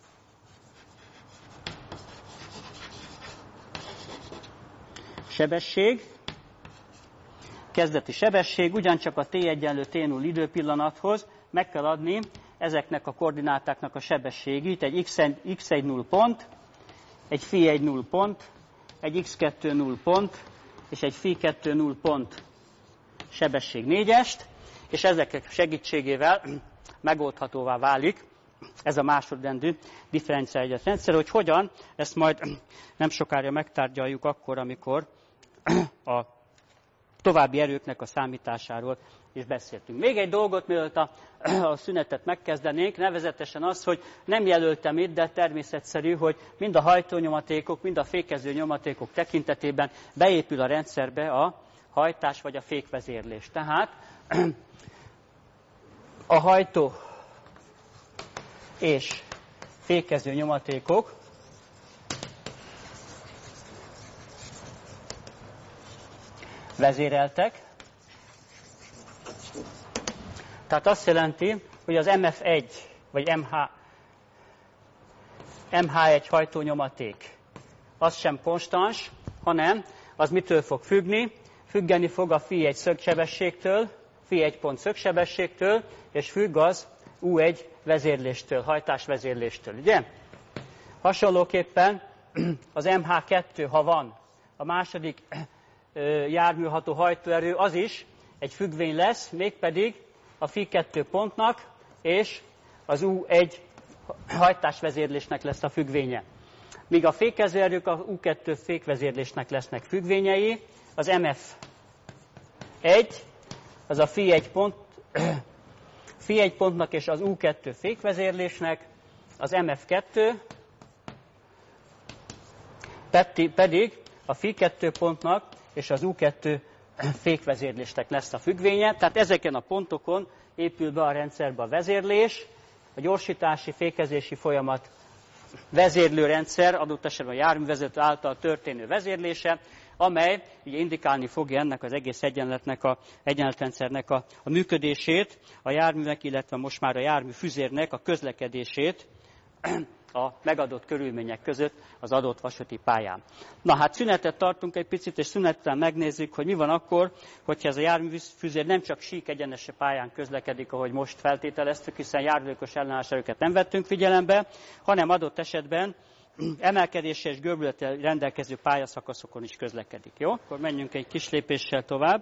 kezdeti sebesség, ugyancsak a t egyenlő t0 időpillanathoz meg kell adni ezeknek a koordinátáknak a sebességét, egy x1,0 pont, egy φ1,0 pont, egy x2,0 pont, és egy φ2,0 pont sebesség 4-est, és ezek segítségével megoldhatóvá válik ez a másodrendű differenciális rendszer, hogy hogyan, ezt majd nem sokára megtárgyaljuk akkor, amikor a további erőknek a számításáról is beszéltünk. Még egy dolgot, mielőtt a szünetet megkezdenénk, nevezetesen az, hogy nem jelöltem itt, de természetszerű, hogy mind a hajtónyomatékok, mind a fékező nyomatékok tekintetében beépül a rendszerbe a hajtás vagy a fékvezérlés. Tehát a hajtó és fékező nyomatékok vezéreltek. Tehát azt jelenti, hogy az MF1 vagy MH1 hajtónyomaték az sem konstans, hanem az mitől fog függni? Függeni fog a φ1 szögsebességtől, φ1 pont szögsebességtől, és függ az U1 vezérléstől, hajtásvezérléstől, ugye? Hasonlóképpen az MH2, ha van, a második járműható hajtóerő, az is egy függvény lesz, mégpedig a φ2 pontnak és az U1 hajtásvezérlésnek lesz a függvénye. Míg a fékezőerők a U2 fékvezérlésnek lesznek függvényei, az MF1, az a φ1 pontnak és az U2 fékvezérlésnek, az MF2 pedig a φ2 pontnak és az U2 fékvezérlésnek lesz a függvénye. Tehát ezeken a pontokon épül be a rendszerbe a vezérlés, a gyorsítási, fékezési folyamat vezérlő rendszer, adott esetben a járművezető által történő vezérlése, amely ugye indikálni fogja ennek az egész egyenletrendszernek a működését, a járműnek, illetve most már a járműfüzérnek a közlekedését a megadott körülmények között az adott vasúti pályán. Na hát szünetet tartunk egy picit, és szünet után megnézzük, hogy mi van akkor, hogyha ez a járműfüzér nem csak sík egyenes pályán közlekedik, ahogy most feltételeztük, hiszen járművezetős ellenállás erőket nem vettünk figyelembe, hanem adott esetben emelkedéssel és görbülettel rendelkező pályaszakaszokon is közlekedik. Jó? Akkor menjünk egy kis lépéssel tovább.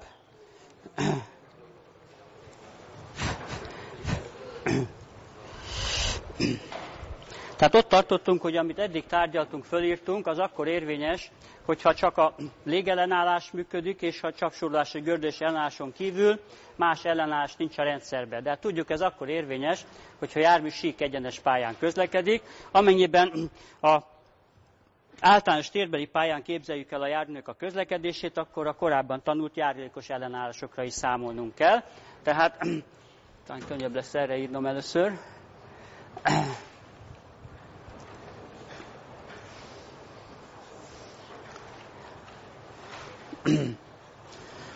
Tehát ott tartottunk, hogy amit eddig tárgyaltunk, fölírtunk, az akkor érvényes, hogyha csak a légellenállás működik, és ha csapsorolási gördülés ellenálláson kívül más ellenállás nincs a rendszerben. De hát tudjuk, ez akkor érvényes, hogyha jármű sík egyenes pályán közlekedik, amennyiben a általános térbeli pályán képzeljük el a járműnek a közlekedését, akkor a korábban tanult járulékos ellenállásokra is számolnunk kell. Tehát talán könnyebb lesz erre írnom először.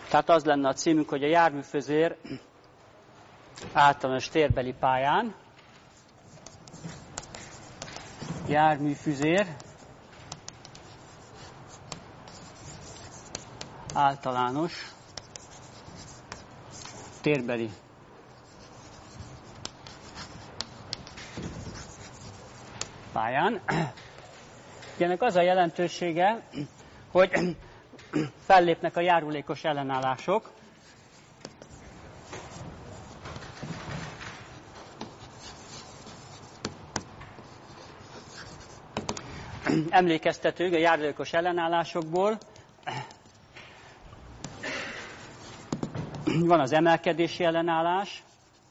Tehát az lenne a címünk, hogy a járműfüzér általános térbeli pályán. Járműfüzér általános térbeli pályán. Ennek az a jelentősége, hogy fellépnek a járulékos ellenállások. Emlékeztetők a járulékos ellenállásokból. Van az emelkedési ellenállás.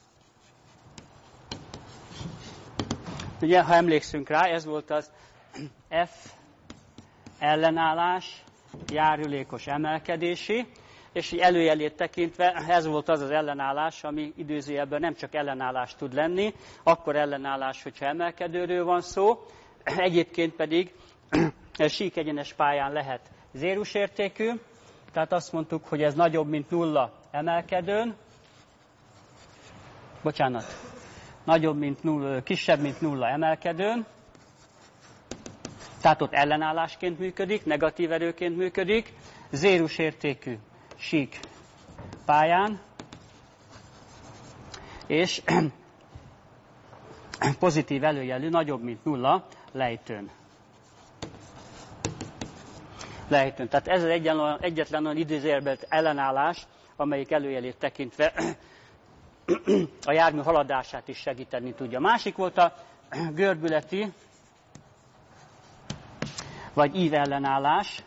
Ugye, ha emlékszünk rá, ez volt az F ellenállás, járulékos emelkedési, és előjelét tekintve ez volt az az ellenállás, ami idézőjelben nem csak ellenállás tud lenni, akkor ellenállás, hogyha emelkedőről van szó, egyébként pedig síkegyenes pályán lehet zérusértékű, tehát azt mondtuk, hogy ez nagyobb, mint nulla emelkedőn, kisebb, mint nulla emelkedőn, tehát ott ellenállásként működik, negatív erőként működik, zérusértékű sík pályán, és pozitív előjelű, nagyobb, mint nulla lejtőn. Tehát ez az egyetlen olyan idézőjelben ellenállás, amelyik előjelét tekintve a jármű haladását is segíteni tudja. Másik volt a görbületi vagy ívellenállás.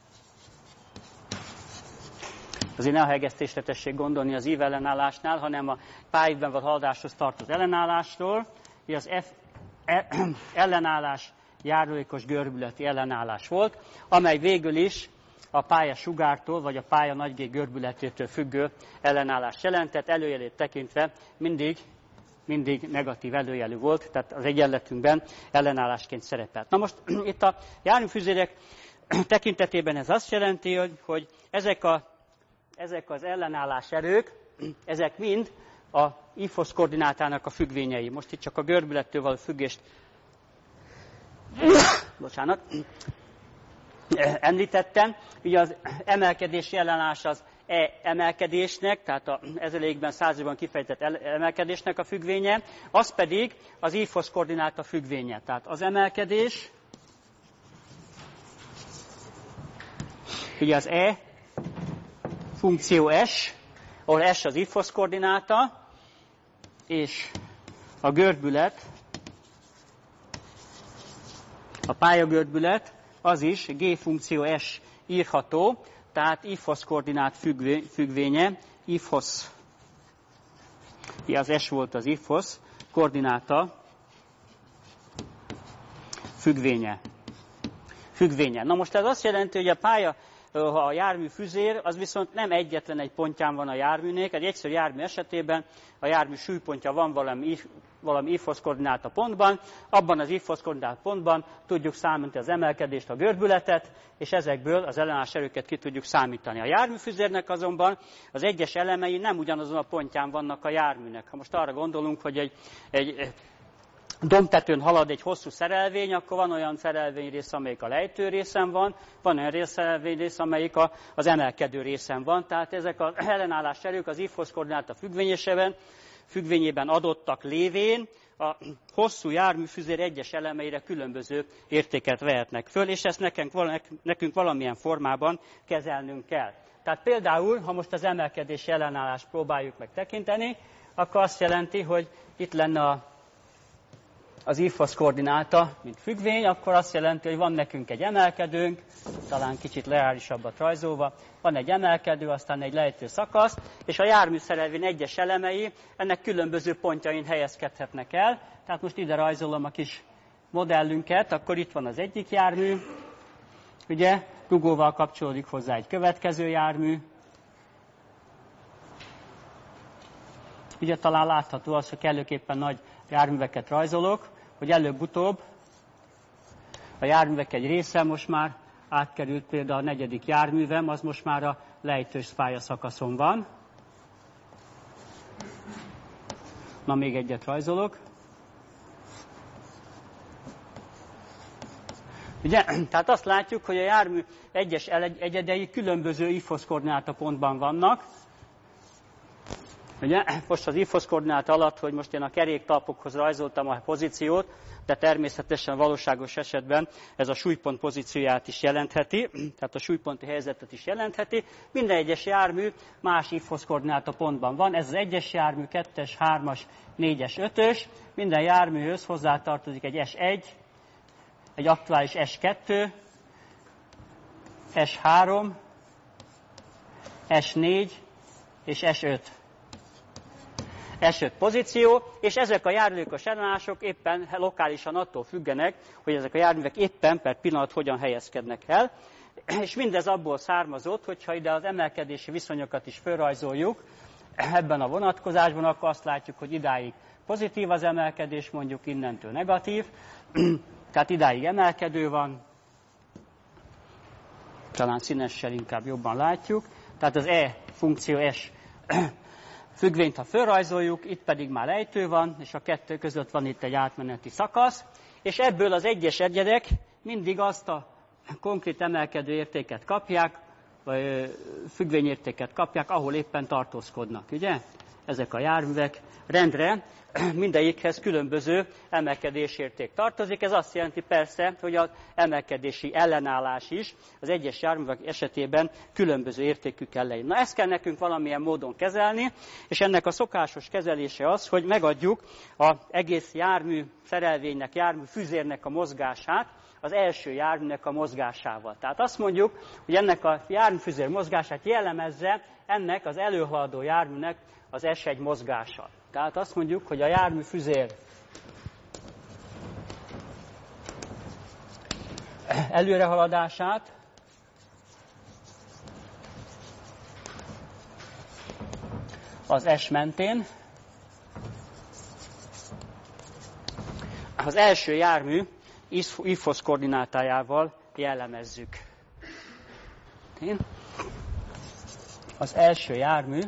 Azért ne a hegesztésre tessék gondolni az ívellenállásnál, hanem a pályában vagy haladáshoz tartozó ellenállásról. Az F ellenállás járulékos görbületi ellenállás volt, amely végül is a pálya sugártól vagy a pálya nagy görbületétől függő ellenállást jelentett, előjelét tekintve mindig negatív előjelű volt, tehát az egyenletünkben ellenállásként szerepelt. Na most itt a járműfüzérek tekintetében ez azt jelenti, hogy ezek az ellenállás erők, ezek mind a IFOS koordinátának a függvényei. Most itt csak a görbülettől való függést említettem. Ugye az emelkedési ellenállás az E emelkedésnek, tehát az ezelékben században kifejtett emelkedésnek a függvénye, az pedig az IFOS koordináta függvénye. Tehát az emelkedés, ugye az E funkció S, ahol S az IFOS koordináta, és a görbület, a pályagörbület, az is G funkció S írható, tehát IFOS koordinát függvénye, IFOS, az S volt az IFOS koordináta függvénye. Na most ez azt jelenti, hogy a pálya, a járműfüzér, az viszont nem egyetlen egy pontján van a járműnél. Egy egyszerű jármű esetében a jármű súlypontja van valami IFOS koordináta pontban, abban az IFOS koordináta pontban tudjuk számítani az emelkedést, a görbületet, és ezekből az ellenállás erőket ki tudjuk számítani. A járműfüzérnek azonban az egyes elemei nem ugyanazon a pontján vannak a járműnek. Ha most arra gondolunk, hogy egy dombtetőn halad egy hosszú szerelvény, akkor van olyan szerelvényrész, amelyik a lejtő részen van olyan szerelvényrész, amelyik az emelkedő részen van. Tehát ezek az ellenállás erők az IFOS koordináta függvényében adottak lévén a hosszú járműfüzér egyes elemeire különböző értéket vehetnek föl, és ezt nekünk valamilyen formában kezelnünk kell. Tehát például, ha most az emelkedési ellenállást próbáljuk meg tekinteni, akkor azt jelenti, hogy itt lenne az IFOS koordináta, mint függvény, akkor azt jelenti, hogy van nekünk egy emelkedőnk, talán kicsit lineárisabbat rajzolva, van egy emelkedő, aztán egy lejtő szakasz, és a járműszerelvény egyes elemei ennek különböző pontjain helyezkedhetnek el. Tehát most ide rajzolom a kis modellünket, akkor itt van az egyik jármű, ugye, rugóval kapcsolódik hozzá egy következő jármű. Ugye talán látható az, hogy kellőképpen nagy járműveket rajzolok, hogy előbb-utóbb a járművek egy része most már átkerült például a 4. járművem, az most már a lejtős pályaszakaszon van. Na, még egyet rajzolok. Ugye? Tehát azt látjuk, hogy a jármű egyes egyedei különböző y-hoz koordinátapontban vannak. Ugye? Most az y-hoz koordináta alatt, hogy most én a keréktalpokhoz rajzoltam a pozíciót, de természetesen valóságos esetben ez a súlypont pozícióját is jelentheti, tehát a súlyponti helyzetet is jelentheti. Minden egyes jármű más y-hoz koordináta pontban van, ez az 1-es jármű, 2-es, 3-as, 4-es, 5-ös, minden járműhöz hozzátartozik egy S1, egy aktuális S2, S3, S4 és S5. S5 pozíció, és ezek a járulékos ellenállások éppen lokálisan attól függenek, hogy ezek a járművek éppen per pillanat hogyan helyezkednek el, és mindez abból származott, hogyha ide az emelkedési viszonyokat is felrajzoljuk ebben a vonatkozásban, akkor azt látjuk, hogy idáig pozitív az emelkedés, mondjuk innentől negatív, tehát idáig emelkedő van, talán színessel inkább jobban látjuk, tehát az E funkció S függvényt, ha felrajzoljuk, itt pedig már lejtő van, és a kettő között van itt egy átmeneti szakasz, és ebből az egyes egyedek mindig azt a konkrét emelkedő értéket kapják, vagy függvényértéket kapják, ahol éppen tartózkodnak, ugye? Ezek a járművek rendre mindegyikhez különböző emelkedésérték tartozik. Ez azt jelenti persze, hogy az emelkedési ellenállás is az egyes járművek esetében különböző értékű kell legyen. Na, ezt kell nekünk valamilyen módon kezelni, és ennek a szokásos kezelése az, hogy megadjuk az egész jármű szerelvénynek, jármű füzérnek a mozgását az első járműnek a mozgásával. Tehát azt mondjuk, hogy ennek a járműfüzér mozgását jellemezze ennek az előhaladó járműnek az S1 mozgása. Tehát azt mondjuk, hogy a járműfüzér előrehaladását az S mentén az első jármű y-hoz koordinátájával jellemezzük. Az első jármű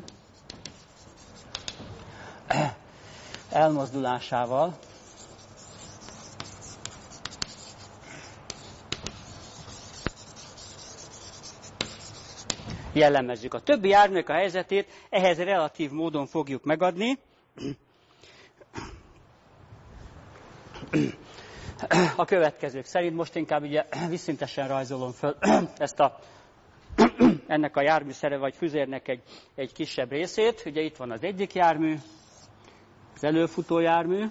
elmozdulásával jellemezzük. A többi járműnek a helyzetét ehhez relatív módon fogjuk megadni. A következők szerint most inkább ugye vízszintesen rajzolom föl ennek a járműszere vagy füzérnek egy kisebb részét. Ugye itt van az egyik jármű, az előfutó jármű,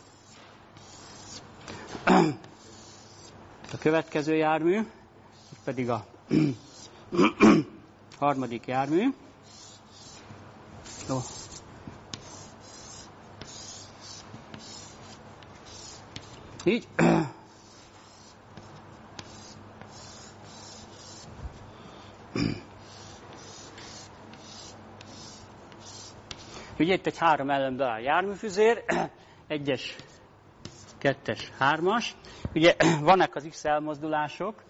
a következő jármű, itt pedig a harmadik jármű. Jó. Így. Ugye itt egy 3 elemből áll járműfüzér, 1-es, 2-es, 3-as. Ugye vannak az X elmozdulások,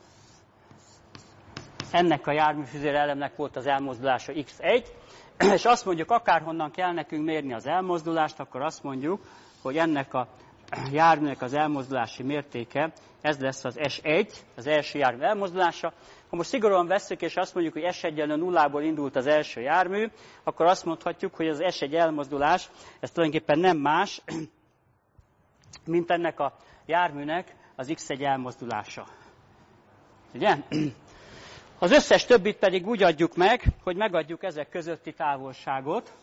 ennek a járműfüzér elemnek volt az elmozdulása X1, és azt mondjuk, akárhonnan kell nekünk mérni az elmozdulást, akkor azt mondjuk, hogy ennek a járműnek az elmozdulási mértéke, ez lesz az S1, az első jármű elmozdulása. Ha most szigorúan vesszük, és azt mondjuk, hogy S1-en nullából indult az első jármű, akkor azt mondhatjuk, hogy az S1 elmozdulás, ez tulajdonképpen nem más, mint ennek a járműnek az X1 elmozdulása. Ugye? Az összes többit pedig úgy adjuk meg, hogy megadjuk ezek közötti távolságot.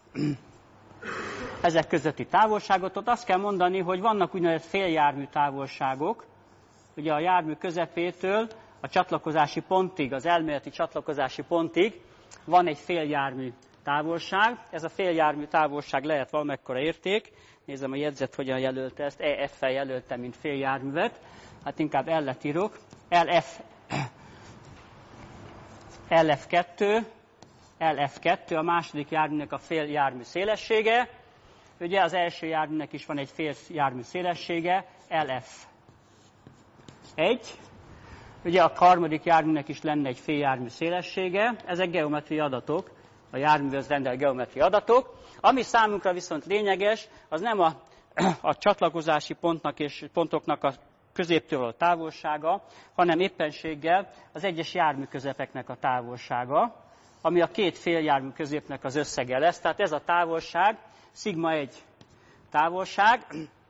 Ezek közötti távolságot, ott azt kell mondani, hogy vannak úgynevezett féljármű távolságok. Ugye a jármű közepétől a csatlakozási pontig, az elméleti csatlakozási pontig van egy féljármű távolság. Ez a féljármű távolság lehet valamekkora érték. Nézem a jegyzet, hogyan jelölte ezt. EF-fel jelölte, mint féljárművet. Hát inkább L-et írok. LF2 a második járműnek a féljármű szélessége. Ugye az első járműnek is van egy féljármű szélessége, LF1. Ugye a harmadik járműnek is lenne egy féljármű szélessége, ezek geometriai adatok, a járműhöz rendelt geometriai adatok. Ami számunkra viszont lényeges, az nem a csatlakozási pontoknak a középtől a távolsága, hanem éppenséggel az egyes járműközepeknek a távolsága, ami a két féljármű középnek az összege lesz. Tehát ez a távolság, szigma 1 távolság,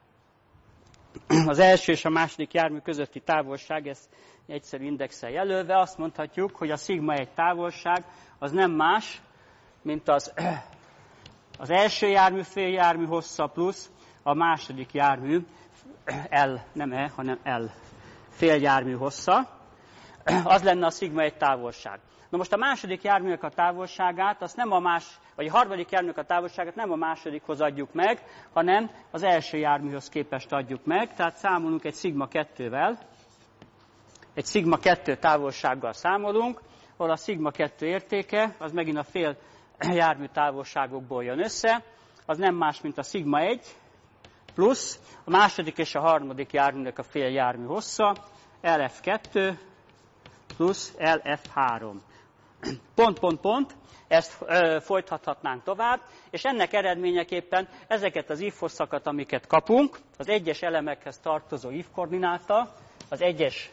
az első és a második jármű közötti távolság, ez egyszerű indexel jelölve, azt mondhatjuk, hogy a szigma 1 távolság az nem más, mint az első jármű féljármű hossza plusz a második jármű L, nem E, hanem L féljármű hossza, az lenne a szigma 1 távolság. Na most a második járműnek a távolságát, azt nem vagy a harmadik járműnek a távolságát nem a másodikhoz adjuk meg, hanem az első járműhöz képest adjuk meg, tehát számolunk egy szigma 2-vel, egy szigma 2 távolsággal számolunk, ahol a szigma 2 értéke, az megint a fél jármű távolságokból jön össze, az nem más, mint a szigma 1 plusz a második és a harmadik járműnek a fél jármű hossza, LF2 plusz LF3. Pont, ezt folytathatnánk tovább, és ennek eredményeképpen ezeket az ívhosszakat, amiket kapunk, az egyes elemekhez tartozó ívkoordináta, az egyes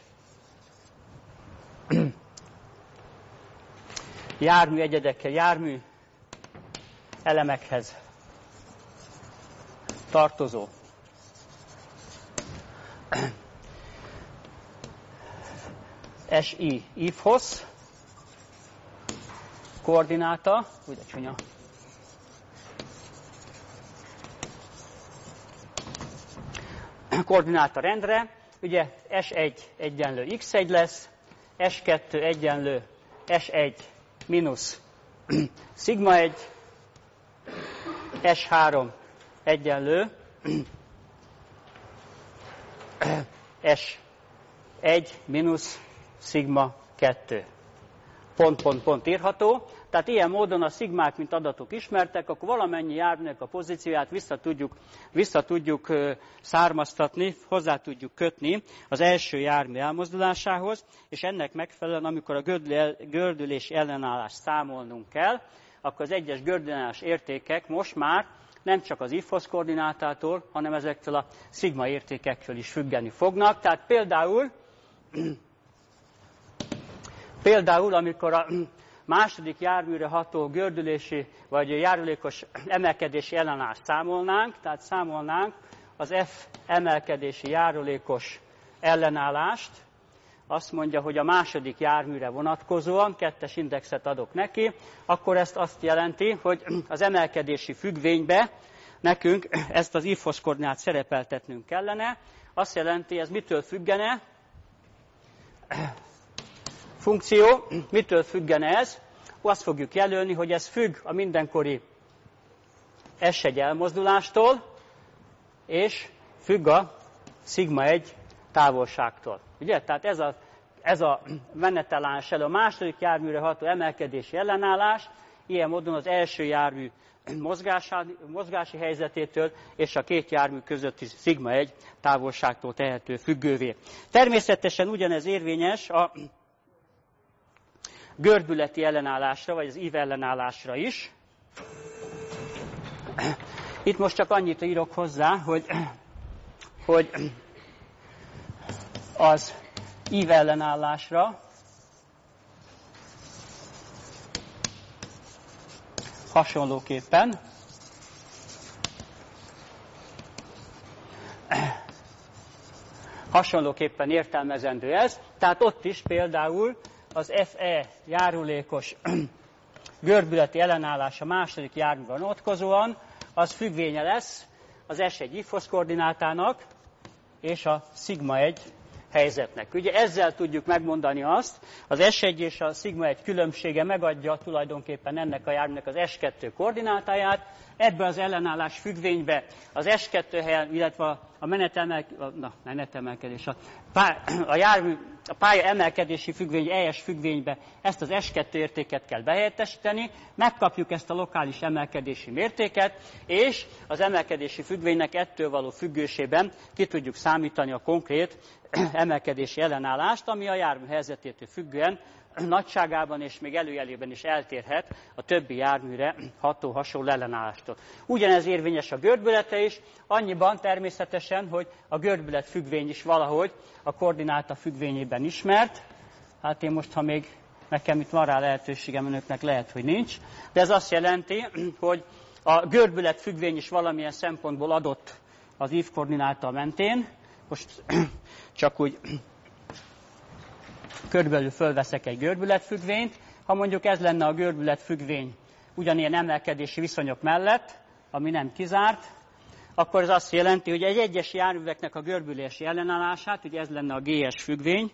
jármű egyedekkel, jármű elemekhez tartozó SI ívhossz koordináta, úgy de csúnya, koordináta rendre, ugye S1 egyenlő X1 lesz, S2 egyenlő S1 mínusz szigma 1, S3 egyenlő S1 mínusz szigma 2. Pont írható. Tehát ilyen módon a szigmák, mint adatok ismertek, akkor valamennyi járműnek a pozícióját vissza tudjuk származtatni, hozzá tudjuk kötni az első jármű elmozdulásához, és ennek megfelelően, amikor a gördülési ellenállást számolnunk kell, akkor az egyes gördülési értékek most már nem csak az ívhosz koordinátától, hanem ezektől a szigma értékektől is függeni fognak. Tehát például amikor a második járműre ható gördülési vagy járulékos emelkedési ellenállást számolnánk, tehát számolnánk az F emelkedési járulékos ellenállást, azt mondja, hogy a második járműre vonatkozóan, 2-es indexet adok neki, akkor ezt azt jelenti, hogy az emelkedési függvénybe nekünk ezt az ívhosz koordinát szerepeltetnünk kellene. Azt jelenti, ez mitől függene? Funkció, mitől függene ez? Azt fogjuk jelölni, hogy ez függ a mindenkori S1 elmozdulástól, és függ a szigma 1 távolságtól. Ugye? Tehát ez a menetellállás elő, a második járműre ható emelkedési ellenállás, ilyen módon az első jármű mozgási helyzetétől és a két jármű közötti szigma 1 távolságtól tehető függővé. Természetesen ugyanez érvényes a gördületi ellenállásra, vagy az ív ellenállásra is. Itt most csak annyit írok hozzá, hogy az ív ellenállásra hasonlóképpen értelmezendő ez. Tehát ott is például az FE járulékos görbületi ellenállás a második járműben vonatkozóan, az függvénye lesz az S1 ívhosz koordinátának és a szigma 1 helyzetnek. Ugye ezzel tudjuk megmondani azt, az S1 és a szigma 1 különbsége megadja tulajdonképpen ennek a járműnek az S2 koordinátáját, ebben az ellenállás függvénybe az S2 helyen, illetve a menetemelkedés, a pálya emelkedési függvény, ES függvénybe ezt az S2 értéket kell behelyettesíteni, megkapjuk ezt a lokális emelkedési mértéket, és az emelkedési függvénynek ettől való függősében ki tudjuk számítani a konkrét emelkedési ellenállást, ami a jármű helyzetétől függően nagyságában és még előjelében is eltérhet a többi járműre ható hasonló ellenállástól. Ugyanez érvényes a görbületre is, annyiban természetesen, hogy a görbület függvény is valahogy a koordináta függvényében ismert. Hát én most, ha még nekem itt van rá lehetőségem, önöknek lehet, hogy nincs, de ez azt jelenti, hogy a görbület függvény is valamilyen szempontból adott az ív koordináta mentén. Most csak úgy körülbelül fölveszek egy görbületfüggvényt. Ha mondjuk ez lenne a görbületfüggvény ugyanilyen emelkedési viszonyok mellett, ami nem kizárt, akkor ez azt jelenti, hogy egy egyes járműveknek a görbülési ellenállását, ugye ez lenne a GS függvény,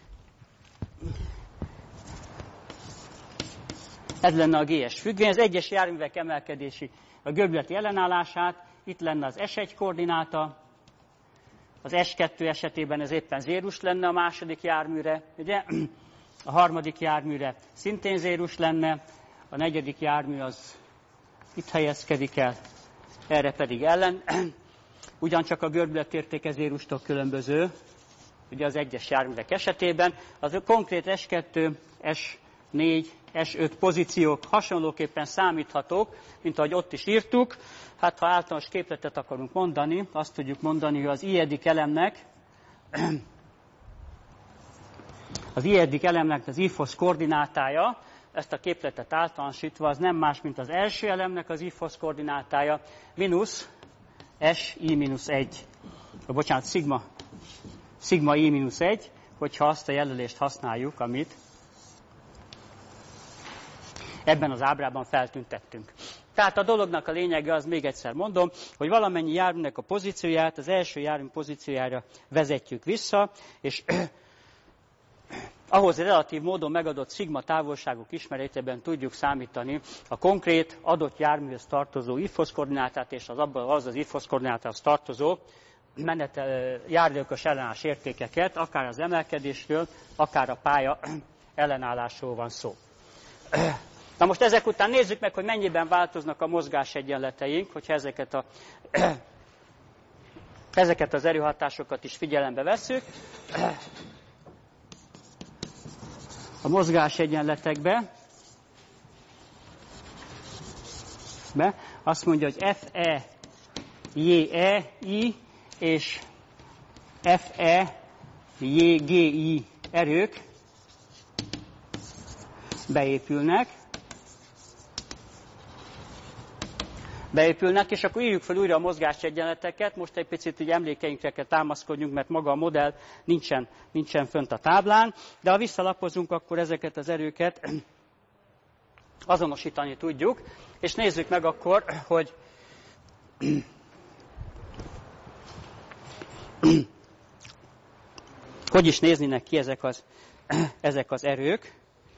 ez lenne a GS függvény, az egyes járművek emelkedési a görbületi ellenállását, itt lenne az S1 koordináta, az S2 esetében ez éppen zérus lenne a második járműre, ugye? A harmadik járműre szintén zérus lenne, a negyedik jármű az itt helyezkedik el, erre pedig ellen. Ugyancsak a görbületértéke zérustól különböző, ugye az egyes járművek esetében. Az a konkrét S2, S4, S5 pozíciók hasonlóképpen számíthatók, mint ahogy ott is írtuk. Hát ha általános képletet akarunk mondani, azt tudjuk mondani, hogy az i-edik elemnek az IFOS koordinátája, ezt a képletet általánosítva, az nem más, mint az első elemnek az IFOS koordinátája, mínusz SI-1, bocsánat, szigma I-1, hogyha azt a jelölést használjuk, amit ebben az ábrában feltüntettünk. Tehát a dolognak a lényege az, még egyszer mondom, hogy valamennyi járműnek a pozícióját az első jármű pozíciójára vezetjük vissza, és ahhoz relatív módon megadott szigma távolságok ismeretében tudjuk számítani a konkrét adott járműhöz tartozó IFOS koordinátát és az IFOS koordinátához tartozó járdőkös ellenállás értékeket, akár az emelkedésről, akár a pálya ellenállásról van szó. Na most ezek után nézzük meg, hogy mennyiben változnak a mozgásegyenleteink, hogyha ezeket az erőhatásokat is figyelembe vesszük. A mozgásegyenletekbe azt mondja, hogy FE, JE, I és FE, JGI erők beépülnek, és akkor írjuk fel újra a mozgásegyenleteket. Most egy picit ugye emlékeinkre kell támaszkodjunk, mert maga a modell nincsen fönt a táblán, de ha visszalapozunk, akkor ezeket az erőket azonosítani tudjuk, és nézzük meg akkor, hogy hogy is néznének ki ezek az erők.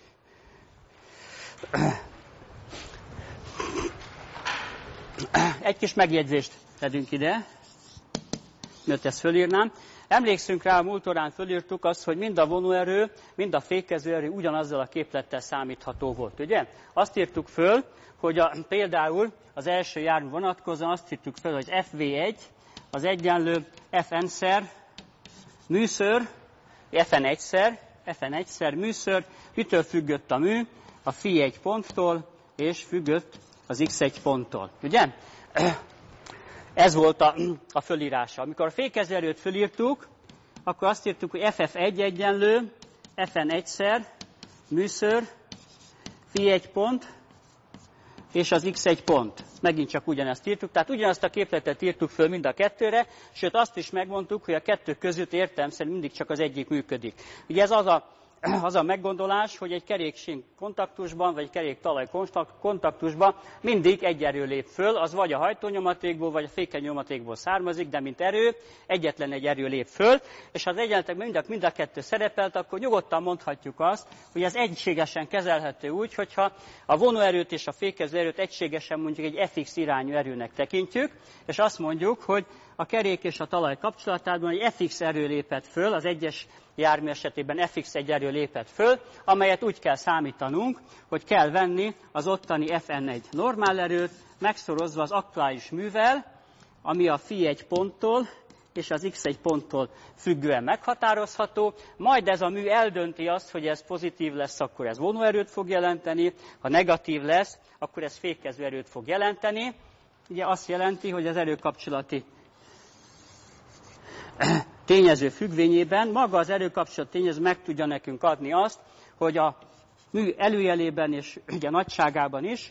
Egy kis megjegyzést tegyünk ide, mert ezt fölírnám. Emlékszünk rá, a múlt órán fölírtuk azt, hogy mind a vonóerő, mind a fékezőerő ugyanazzal a képlettel számítható volt, ugye? Azt írtuk föl, hogy például az első jármű vonatkozóan azt írtuk föl, hogy FV1 az egyenlő Fn-szer műször, Fn1-szer műször, mitől függött a mű? A Φ1 ponttól, és függött az X1 ponttól, ugye? Ez volt a fölírása. Amikor a fékezőerőt fölírtuk, akkor azt írtuk, hogy FF1 egyenlő, Fn1-szer műször, Φ1 pont, és az X1 pont. Megint csak ugyanezt írtuk, tehát ugyanazt a képletet írtuk föl mind a kettőre, sőt azt is megmondtuk, hogy a kettő között értelemszerűen mindig csak az egyik működik. Ugye ez az a meggondolás, hogy egy keréksín kontaktusban, vagy egy keréktalaj kontaktusban mindig egy erő lép föl, az vagy a hajtónyomatékból, vagy a fékenyomatékból származik, de mint erő, egyetlen egy erő lép föl, és ha az egyenletekben mind a kettő szerepelt, akkor nyugodtan mondhatjuk azt, hogy ez egységesen kezelhető úgy, hogyha a vonóerőt és a fékezőerőt egységesen mondjuk egy Fx irányú erőnek tekintjük, és azt mondjuk, hogy a kerék és a talaj kapcsolatában egy Fx erő lépett föl, az egyes jármű esetében Fx1 erő lépett föl, amelyet úgy kell számítanunk, hogy kell venni az ottani Fn1 normál erőt, megszorozva az aktuális művel, ami a φ1 ponttól és az x1 ponttól függően meghatározható, majd ez a mű eldönti azt, hogy ez pozitív lesz, akkor ez vonóerőt fog jelenteni, ha negatív lesz, akkor ez fékező erőt fog jelenteni. Ugye azt jelenti, hogy az erőkapcsolati tényező függvényében maga az erőkapcsolati tényező meg tudja nekünk adni azt, hogy a mű előjelében és ugye nagyságában is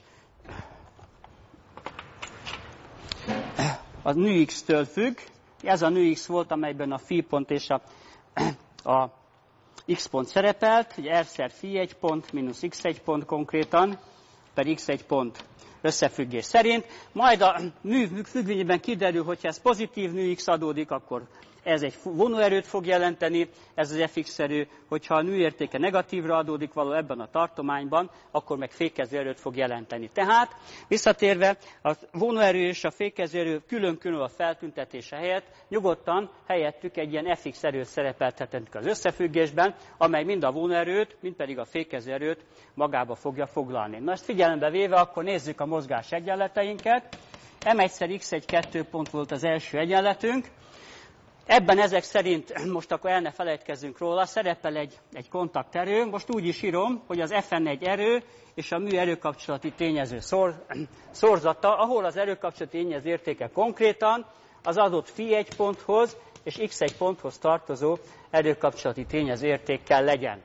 a nő x-től függ. Ez a nő x volt, amelyben a phi pont és a x pont szerepelt, ugye r-szer φ1 pont mínusz x1 pont konkrétan, per x1 pont összefüggés szerint. Majd a mű függvényében kiderül, hogyha ez pozitív nő x adódik, akkor ez egy vonóerőt fog jelenteni, ez az Fx erő, hogyha a nő értéke negatívra adódik való ebben a tartományban, akkor meg fékező erőt fog jelenteni. Tehát, visszatérve, a vonóerő és a fékező erő külön-külön a feltüntetése helyett nyugodtan helyettük egy ilyen Fx erőt szerepeltetünk az összefüggésben, amely mind a vonóerőt, mind pedig a fékező erőt magába fogja foglalni. Na ezt figyelembe véve, akkor nézzük a mozgás egyenleteinket. M1-szer x1 2 pont volt az első egyenletünk. Ebben ezek szerint, most akkor el ne felejtkezzünk róla, szerepel egy kontakterő. Most úgy is írom, hogy az Fn1 erő és a mű erőkapcsolati tényező szorzata, ahol az erőkapcsolati tényező értéke konkrétan az adott φ1 ponthoz és x1 ponthoz tartozó erőkapcsolati tényező értékkel legyen.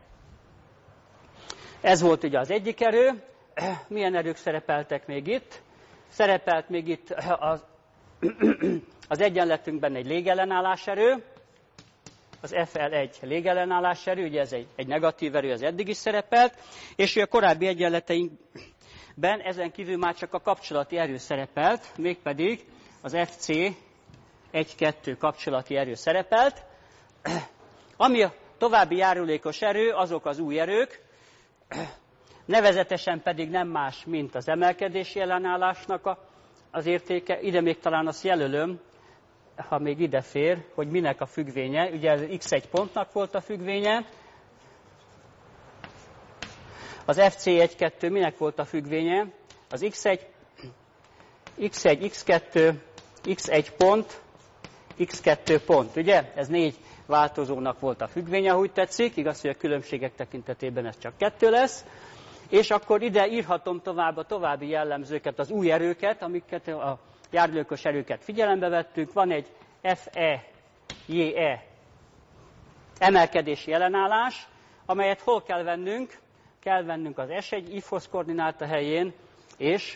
Ez volt ugye az egyik erő. Milyen erők szerepeltek még itt? Szerepelt még itt az egyenletünkben egy légellenállás erő, az FL1 légellenállás erő, ugye ez egy negatív erő, az eddig is szerepelt, és a korábbi egyenleteinkben ezen kívül már csak a kapcsolati erő szerepelt, mégpedig az FC 1-2 kapcsolati erő szerepelt. Ami a további járulékos erő, azok az új erők, nevezetesen pedig nem más, mint az emelkedési ellenállásnak az értéke. Ide még talán azt jelölöm, ha még ide fér, hogy minek a függvénye. Ugye az x1 pontnak volt a függvénye. Az FC1-2 minek volt a függvénye? Az x1, x2, x1 pont, x2 pont. Ugye? Ez 4 változónak volt a függvénye, ahogy tetszik. Igaz, hogy a különbségek tekintetében ez csak 2 lesz. És akkor ide írhatom tovább a további jellemzőket, az új erőket, amiket a járulékos erőket figyelembe vettünk. Van egy FE-JE emelkedési ellenállás, amelyet hol kell vennünk? Kell vennünk az S1 if-hoz koordináta helyén, és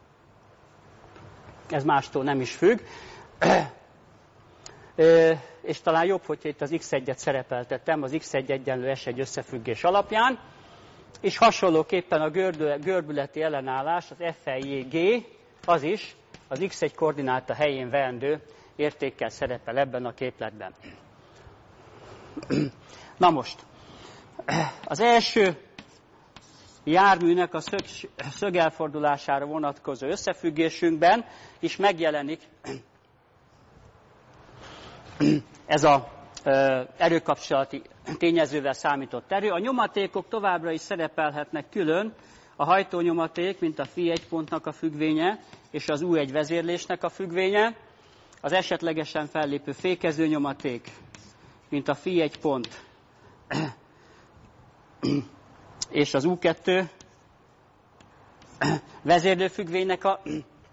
ez mástól nem is függ. És talán jobb, hogyha itt az x1-et szerepeltettem, az x1 egyenlő S1 összefüggés alapján. És hasonlóképpen a görbületi ellenállás, az FEJG, az is az x1 koordináta helyén veendő értékkel szerepel ebben a képletben. Na most, az első járműnek a szögelfordulására vonatkozó összefüggésünkben is megjelenik ez az erőkapcsolati tényezővel számított erő. A nyomatékok továbbra is szerepelhetnek külön, a hajtónyomaték, mint a φ1 pontnak a függvénye, és az U1 vezérlésnek a függvénye, az esetlegesen fellépő fékező nyomaték, mint a φ1 pont, és az U2 vezérlő függvénynek a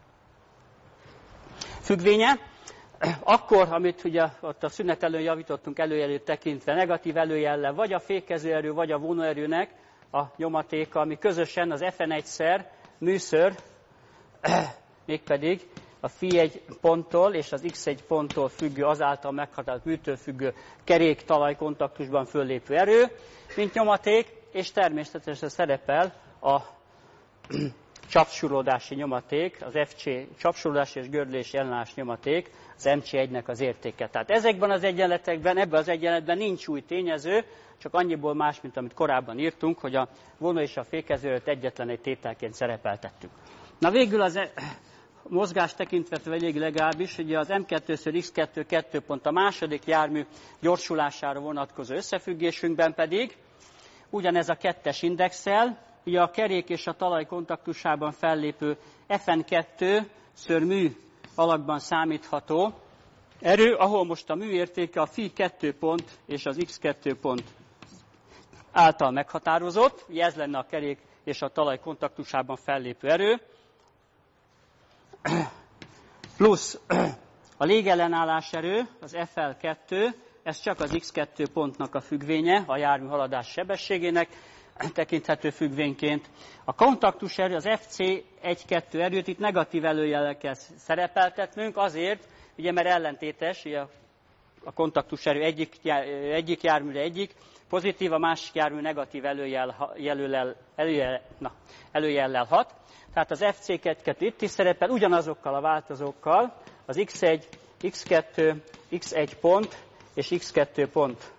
függvénye. Akkor, amit ugye ott a szünet előn javítottunk előjelét tekintve, negatív előjellel, vagy a fékező erő, vagy a vonóerőnek a nyomatéka, ami közösen az Fn1-szer műször, mégpedig a φ1 ponttól és az x1 ponttól függő, azáltal meghatározott műtől függő kerék-talaj kontaktusban föllépő erő, mint nyomaték, és természetesen szerepel a csapsuródási nyomaték, az FC csapsuródási és gördülési ellenállás nyomaték, az MC1-nek az értéke. Tehát ezekben az egyenletekben, ebben az egyenletben nincs új tényező, csak annyiból más, mint amit korábban írtunk, hogy a vonó és a fékezőt egyetlen egy tételként szerepeltettük. Na végül mozgás tekintve elég legalábbis, ugye az M2x2 2 pont a második jármű gyorsulására vonatkozó összefüggésünkben pedig ugyanez a kettes indexsel, ugye a kerék és a talaj kontaktusában fellépő Fn2 ször mű alakban számítható erő, ahol most a műértéke a Φ2 pont és az X2 pont által meghatározott, ugye ez lenne a kerék és a talaj kontaktusában fellépő erő, plusz a légellenállás erő, az FL2, ez csak az X2 pontnak a függvénye, a jármű haladás sebességének tekinthető függvényként. A kontaktus erő, az FC1-2 erőt itt negatív előjellel kell szerepeltetnünk, azért, ugye, mert ellentétes, ugye a kontaktus erő egyik járműre egyik pozitív, a másik jármű negatív előjellel hat. Tehát az FC2 itt is szerepel, ugyanazokkal a változókkal, az X1, X2, X1 pont és X2 pont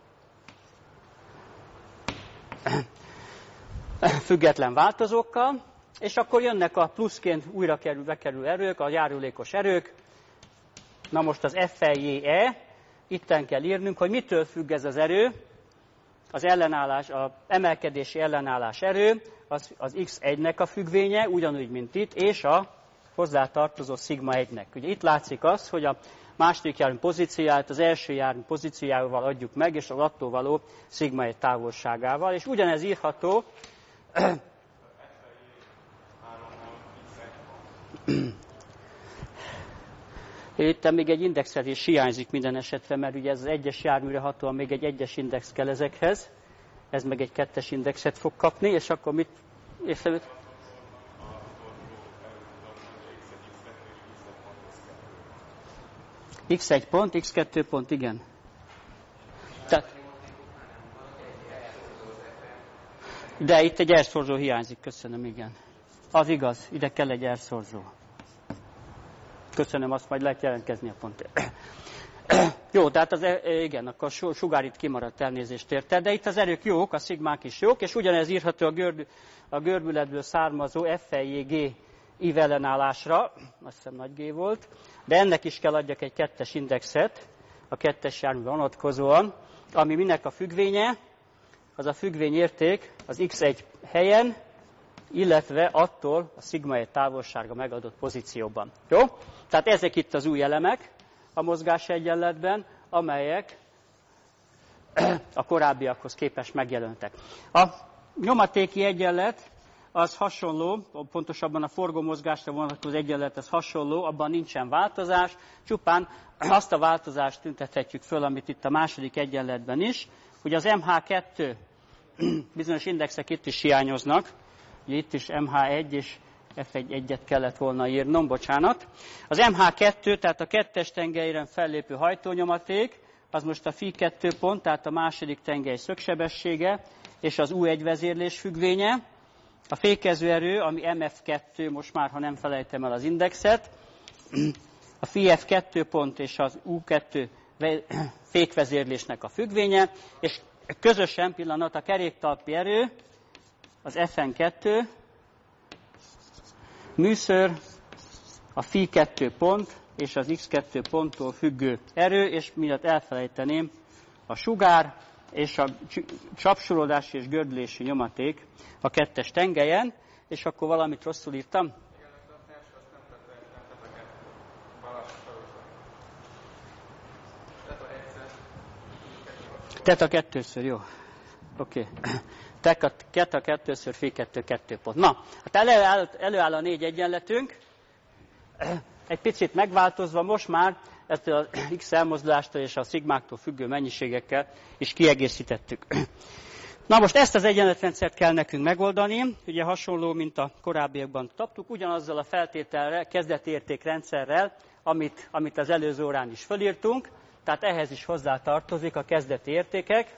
független változókkal, és akkor jönnek a pluszként újra bekerül erők, a járulékos erők. Na most az FLJE, itten kell írnunk, hogy mitől függ ez az erő, az ellenállás, az emelkedési ellenállás erő, az X1-nek a függvénye, ugyanúgy, mint itt, és a hozzátartozó szigma 1-nek. Ugye itt látszik az, hogy a második jármű pozícióját az első jármű pozíciójával adjuk meg, és az attól való szigma 1 távolságával, és ugyanez írható itt még egy indexezés hiányzik minden esetre, mert ugye ez az egyes járműre hatóan még egy egyes index kell ezekhez, ez meg egy kettes indexet fog kapni, és akkor mit észrevett? X1 pont, X2 pont, igen. Tehát, de itt egy erszorzó hiányzik, köszönöm, igen. Az igaz, ide kell egy erszorzó. Köszönöm, azt majd lehet jelentkezni a pontért. Jó, tehát igen, akkor a sugár itt kimaradt, elnézést érte, de itt az erők jók, a szigmák is jók, és ugyanez írható a görbületből származó FLJG ívellenállásra, azt hiszem nagy G volt, de ennek is kell adjak egy kettes indexet, a kettes jármű vonatkozóan, ami minek a függvénye, az a függvényérték az X1 helyen, illetve attól a szigma 1 távolsága megadott pozícióban. Jó? Tehát ezek itt az új elemek a mozgás egyenletben, amelyek a korábbiakhoz képest megjelentek. A nyomatéki egyenlet az hasonló, pontosabban a forgómozgásra vonatkozó egyenlet az hasonló, abban nincsen változás, csupán azt a változást tüntethetjük föl, amit itt a második egyenletben is, hogy az MH2 bizonyos indexek itt is hiányoznak, ugye itt is MH1 és F1-1-et kellett volna írnom, bocsánat. Az MH2, tehát a kettes tengelyren fellépő hajtónyomaték, az most a Φ2 pont, tehát a második tengely szögsebessége, és az U1 vezérlés függvénye. A fékező erő, ami MF2, most már, ha nem felejtem el az indexet, a Φf2 pont és az U2 fékvezérlésnek a függvénye, és közösen pillanat a keréktalpi erő, az Fn2, műször, a Φ2 pont és az X2 ponttól függő erő, és miatt elfelejteném, a sugár és a csapsolódási és gördülési nyomaték a kettes tengelyen, és akkor valamit rosszul írtam? Teta kettőször, jó. Oké. Teta kettőször, Φ2 2 pont. Na, hát előáll a 4 egyenletünk, egy picit megváltozva, most már ezt az X elmozdulástól és a szigmáktól függő mennyiségekkel is kiegészítettük. Na most ezt az egyenletrendszert kell nekünk megoldani, ugye hasonló, mint a korábbiakban taptuk, ugyanazzal a feltételre, kezdeti értékrendszerrel, amit az előző órán is fölírtunk, tehát ehhez is hozzátartozik a kezdeti értékek,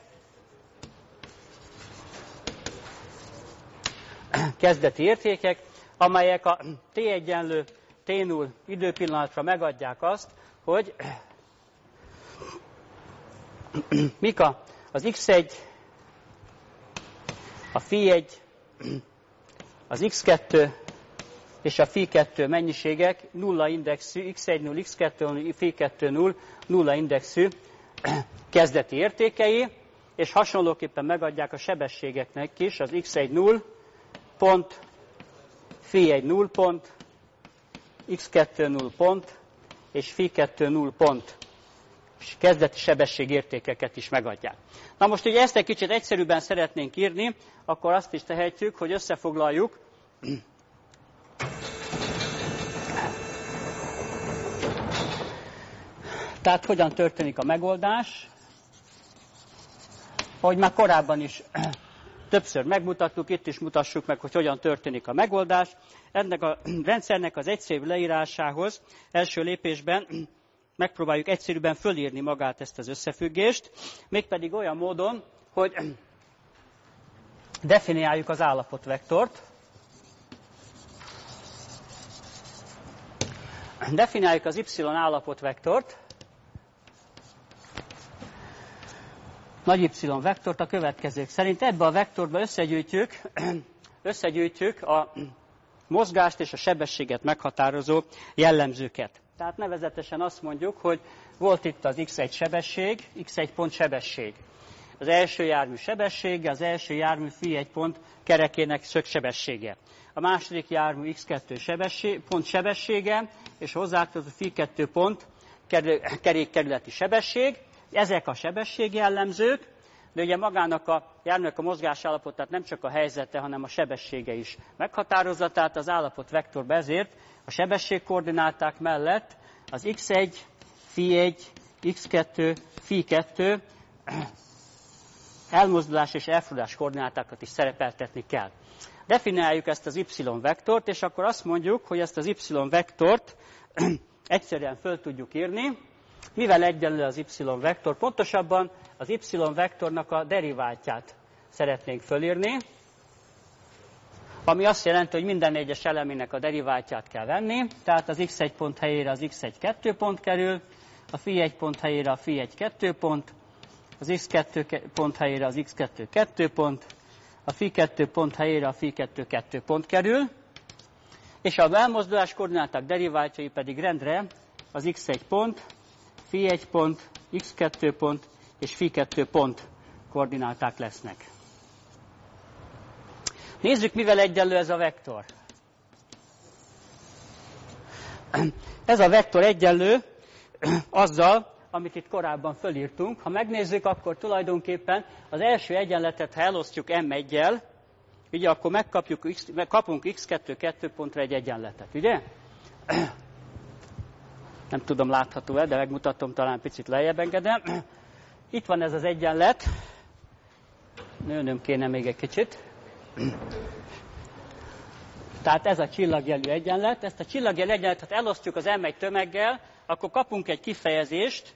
amelyek a T egyenlő T0 időpillanatra megadják azt, hogy mik az X1, a Φ1, az X2 és a φ2 mennyiségek nulla indexű, x1,0, x2,0, φ2,0 nulla indexű kezdeti értékei, és hasonlóképpen megadják a sebességeknek is az x1,0 pont, φ1,0 pont, x2,0 pont, és φ2,0 pont, és kezdeti sebességértékeket is megadják. Na most ugye ezt egy kicsit egyszerűbben szeretnénk írni, akkor azt is tehetjük, hogy összefoglaljuk. Tehát hogyan történik a megoldás? Ahogy már korábban is többször megmutattuk, itt is mutassuk meg, hogy hogyan történik a megoldás. Ennek a rendszernek az egyszerű leírásához első lépésben megpróbáljuk egyszerűbben fölírni magát ezt az összefüggést, mégpedig olyan módon, hogy definiáljuk az állapotvektort. Definiáljuk az y állapotvektort, nagy Y vektort a következők szerint. Ebbe a vektorba összegyűjtjük a mozgást és a sebességet meghatározó jellemzőket. Tehát nevezetesen azt mondjuk, hogy volt itt az x1 sebesség, x1 pont sebesség. Az első jármű sebessége, az első jármű φ1 pont kerekének szögsebessége. A második jármű x2 pont sebessége, és hozzátartozó φ2 pont kerékkerületi sebesség. Ezek a sebességjellemzők, de ugye magának a járműnek a mozgásállapotát nem csak a helyzete, hanem a sebessége is meghatározza, tehát az állapotvektorban ezért a sebességkoordináták mellett az x1, φ1, x2, φ2 elmozdulás és elfordulás koordinátákat is szerepeltetni kell. Definiáljuk ezt az y-vektort, és akkor azt mondjuk, hogy ezt az y-vektort egyszerűen föl tudjuk írni. Mivel egyenlő az y-vektor? Pontosabban az y-vektornak a deriváltját szeretnénk fölírni, ami azt jelenti, hogy minden egyes elemének a deriváltját kell venni, tehát az x1 pont helyére az x1 2 pont kerül, a φ1 pont helyére a φ1 2 pont, az x2 pont helyére az x2 2 pont, a φ2 pont helyére a φ2 2 pont kerül, és a elmozdulás koordináták deriváltjai pedig rendre az x1 pont, φ1 pont, x2 pont és φ2 pont koordináták lesznek. Nézzük, mivel egyenlő ez a vektor. Ez a vektor egyenlő azzal, amit itt korábban fölírtunk. Ha megnézzük, akkor tulajdonképpen az első egyenletet, ha elosztjuk M1-jel, ugye, akkor kapunk x2 2 pontra egy egyenletet, ugye? Nem tudom, látható-e, de megmutatom, talán picit lejjebb engedem. Itt van ez az egyenlet. Nőnöm kéne még egy kicsit. Tehát ez a csillagjelű egyenlet. Ezt a csillagjelű egyenletet elosztjuk az M1 tömeggel, akkor kapunk egy kifejezést,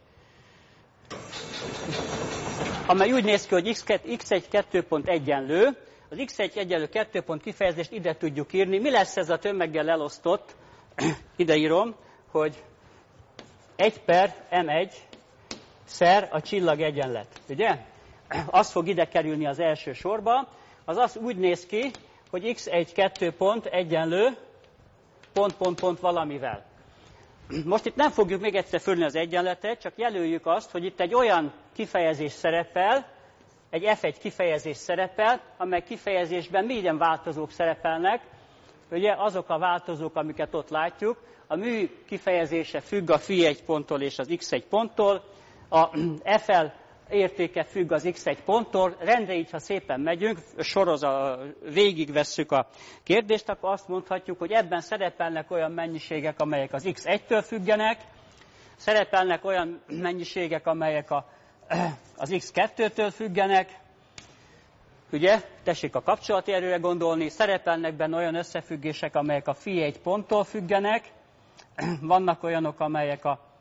amely úgy néz ki, hogy x1 2 pont egyenlő. Az x1 egyenlő 2 pont kifejezést ide tudjuk írni. Mi lesz ez a tömeggel elosztott? Ide írom, hogy 1 per M1 szer a csillag egyenlet. Ugye? Az fog ide kerülni az első sorba. Az úgy néz ki, hogy x1 2 pont egyenlő pont valamivel. Most itt nem fogjuk még egyszer fölni az egyenletet, csak jelöljük azt, hogy itt egy olyan kifejezés szerepel, egy F1 kifejezés szerepel, amely kifejezésben milyen változók szerepelnek. Ugye azok a változók, amiket ott látjuk, a mű kifejezése függ a φ1 ponttól és az x1 ponttól, a FL értéke függ az x1 ponttól, rendre így, ha szépen megyünk, végigvesszük a kérdést, akkor azt mondhatjuk, hogy ebben szerepelnek olyan mennyiségek, amelyek az x1-től függenek, szerepelnek olyan mennyiségek, amelyek az x2-től függenek, ugye, tessék a kapcsolati erőre gondolni, szerepelnek benne olyan összefüggések, amelyek a φ1 ponttól függenek, vannak olyanok, amelyek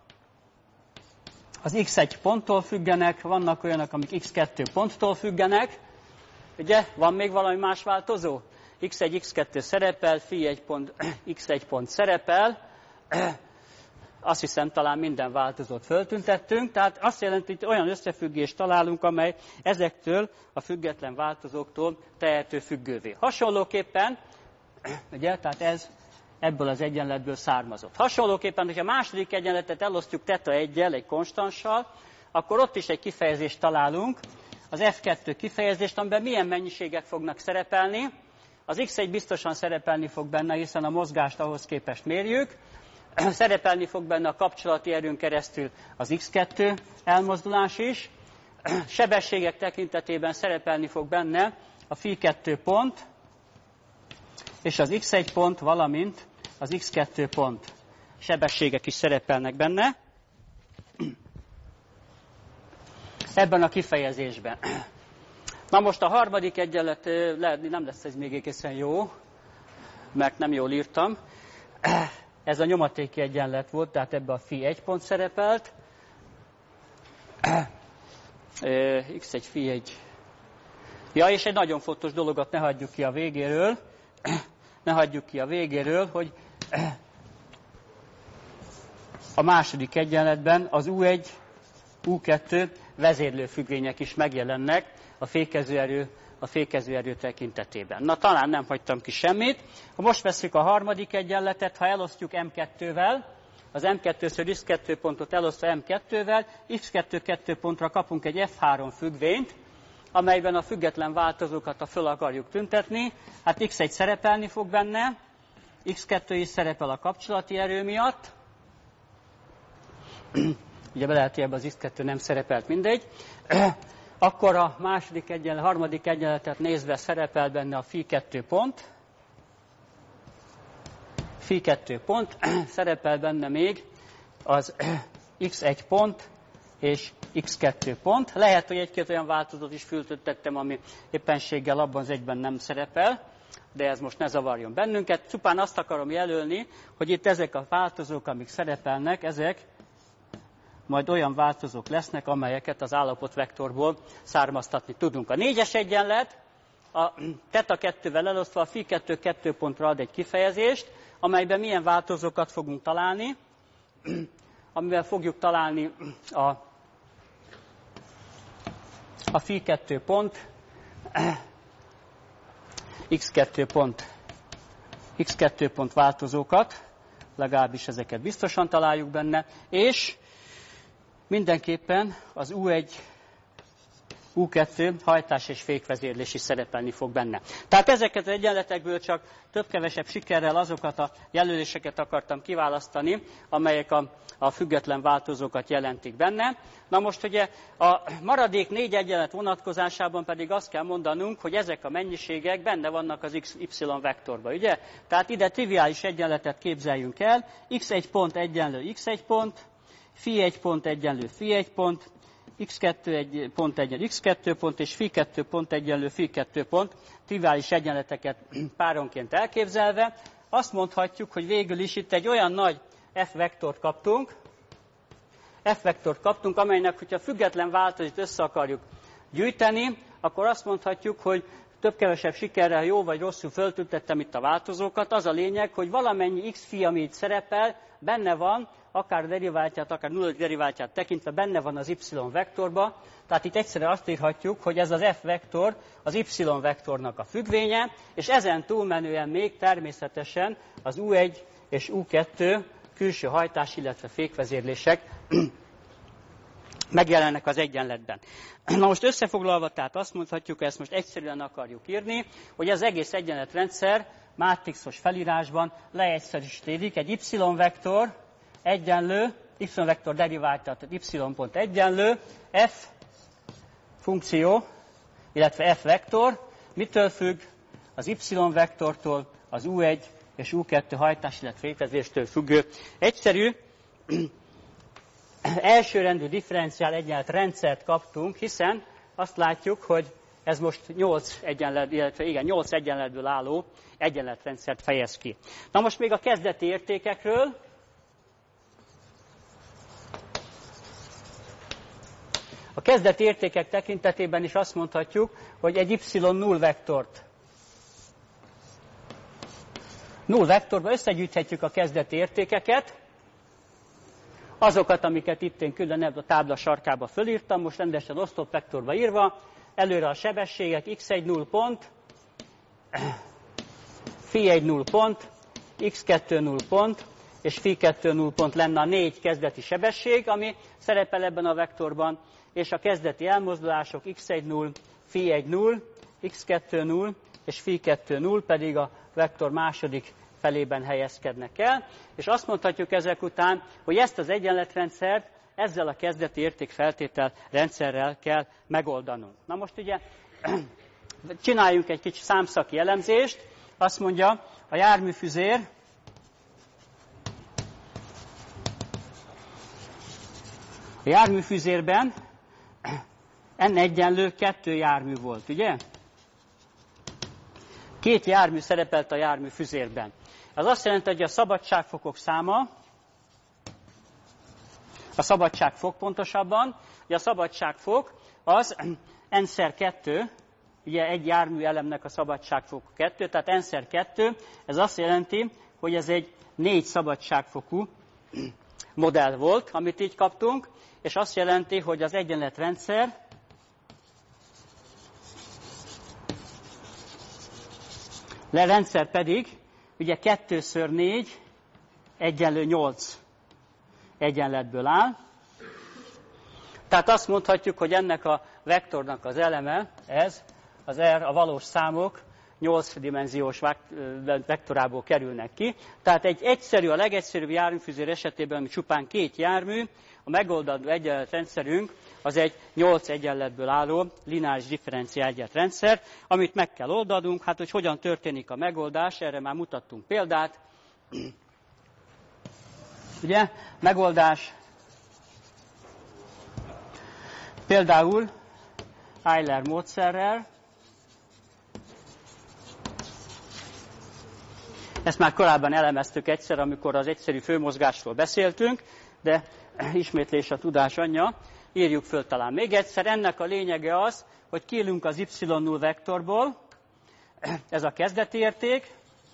az x1 ponttól függenek, vannak olyanok, amik x2 ponttól függenek. Ugye, van még valami más változó? x1, x2 szerepel, φ1 pont, x1 pont szerepel. Azt hiszem, talán minden változót föltüntettünk. Tehát azt jelenti, hogy olyan összefüggést találunk, amely ezektől a független változóktól tehető függővé. Hasonlóképpen, ugye, tehát ez ebből az egyenletből származott. Hasonlóképpen, hogyha a második egyenletet elosztjuk θ 1-jel, egy konstanssal, akkor ott is egy kifejezést találunk, az F2 kifejezést, amiben milyen mennyiségek fognak szerepelni. Az x1 biztosan szerepelni fog benne, hiszen a mozgást ahhoz képest mérjük. Szerepelni fog benne a kapcsolati erőn keresztül az x2 elmozdulás is. Sebességek tekintetében szerepelni fog benne a φ2 pont, és az x1 pont, valamint az x2 pont. Sebességek is szerepelnek benne ebben a kifejezésben. Na most a harmadik egyenlet, lehet, nem lesz ez még egészen jó, mert nem jól írtam. Ez a nyomatéki egyenlet volt, tehát ebben a φ1 pont szerepelt. x1, φ1. Ja, és egy nagyon fontos dologot ne hagyjuk ki a végéről. Ne hagyjuk ki a végéről, hogy a második egyenletben az U1, U2 vezérlőfüggvények is megjelennek a fékezőerő tekintetében. Na, talán nem hagytam ki semmit. Ha most veszük a harmadik egyenletet, ha elosztjuk M2-vel, az M2-ször X2 pontot elosztva M2-vel, X2 2 pontra kapunk egy F3 függvényt, amelyben a független változókat föl akarjuk tüntetni. Hát X1 szerepelni fog benne, X2 is szerepel a kapcsolati erő miatt. Ugye be lehet, hogy ebben az X2 nem szerepelt, mindegy. Akkor a harmadik egyenletet nézve szerepel benne a φ2 pont. φ2 pont, szerepel benne még az x1 pont és x2 pont. Lehet, hogy egy-két olyan változót is föltüntettem, ami éppenséggel abban az egyben nem szerepel, de ez most ne zavarjon bennünket. Csupán azt akarom jelölni, hogy itt ezek a változók, amik szerepelnek, ezek majd olyan változók lesznek, amelyeket az állapotvektorból származtatni tudunk. A 4-es egyenlet a θ2-vel elosztva a φ2 2 pontra ad egy kifejezést, amelyben milyen változókat fogunk találni, amivel fogjuk találni a φ2 pont, x2 pont változókat, legalábbis ezeket biztosan találjuk benne, és mindenképpen az U1, U2 hajtás és fékvezérlés is szerepelni fog benne. Tehát ezeket az egyenletekből csak több-kevesebb sikerrel azokat a jelöléseket akartam kiválasztani, amelyek a független változókat jelentik benne. Na most ugye a maradék 4 egyenlet vonatkozásában pedig azt kell mondanunk, hogy ezek a mennyiségek benne vannak az y vektorban, ugye? Tehát ide triviális egyenletet képzeljünk el, x1 pont egyenlő x1 pont, φ1 pont egyenlő φ1 pont, x2 pont egyenlő x2 pont, és φ2 pont egyenlő φ2 pont, triviális egyenleteket páronként elképzelve, azt mondhatjuk, hogy végül is itt egy olyan nagy f-vektort kaptunk, amelynek, hogyha független változót össze akarjuk gyűjteni, akkor azt mondhatjuk, hogy több-kevesebb sikerrel, jó vagy rosszul föltüntettem itt a változókat. Az a lényeg, hogy valamennyi x fi, ami itt szerepel, benne van, akár deriváltját, akár nulladik deriváltját tekintve benne van az y-vektorba. Tehát itt egyszerűen azt írhatjuk, hogy ez az f-vektor az y-vektornak a függvénye, és ezen túlmenően még természetesen az U1 és U2 külső hajtás, illetve fékvezérlések megjelennek az egyenletben. Na most összefoglalva, tehát azt mondhatjuk, hogy ezt most egyszerűen akarjuk írni, hogy az egész egyenletrendszer mátrixos felírásban leegyszerűsítik, egy y-vektor egyenlő, y-vektor deriváltja, tehát y pont egyenlő, f funkció, illetve f vektor, mitől függ? Az y-vektortól, az U1 és U2 hajtás, illetve fékvezéstől függő egyszerű, elsőrendű differenciál egyenletrendszert kaptunk, hiszen azt látjuk, hogy ez most 8 egyenletből álló egyenletrendszert fejez ki. Na most még a kezdeti értékekről. A kezdeti értékek tekintetében is azt mondhatjuk, hogy egy y null vektort. Null vektorba összegyűjthetjük a kezdeti értékeket, azokat, amiket itt én külön a tábla sarkába fölírtam, most rendesen osztott vektorba írva, előre a sebességek x1 0 pont, φ1 0 pont, x2 0 pont, és φ2 0 pont lenne a 4 kezdeti sebesség, ami szerepel ebben a vektorban, és a kezdeti elmozdulások x1 0, φ1 0, x2 0, és φ2 0 pedig a vektor második felében helyezkednek el, és azt mondhatjuk ezek után, hogy ezt az egyenletrendszert ezzel a kezdeti értékfeltétel rendszerrel kell megoldanunk. Na most ugye csináljunk egy kicsi számszaki elemzést, azt mondja, a járműfüzér a járműfüzérben n egyenlő 2 jármű volt, ugye? 2 jármű szerepelt a járműfüzérben. Ez azt jelenti, hogy a szabadságfokok száma, a szabadságfok pontosabban, hogy a szabadságfok az n×2, ugye egy jármű elemnek a szabadságfok 2, tehát n×2, ez azt jelenti, hogy ez egy 4 szabadságfokú modell volt, amit így kaptunk, és azt jelenti, hogy az egyenletrendszer rendszer pedig ugye 2×4 egyenlő 8 egyenletből áll. Tehát azt mondhatjuk, hogy ennek a vektornak az eleme, ez, az R, a valós számok 8-dimenziós vektorából kerülnek ki. Tehát a legegyszerűbb járműfüzér esetében, ami csupán 2 jármű, a megoldandó egyenletrendszerünk az egy 8 egyenletből álló lineáris differenciált egyenletrendszer, amit meg kell oldanunk. Hát, hogy hogyan történik a megoldás, erre már mutattunk példát. Ugye, megoldás például Euler módszerrel. Ezt már korábban elemeztük egyszer, amikor az egyszerű főmozgásról beszéltünk, de ismétlés a tudás anyja. Írjuk föl talán még egyszer. Ennek a lényege az, hogy kiülünk az y0 vektorból. Ez a kezdeti érték.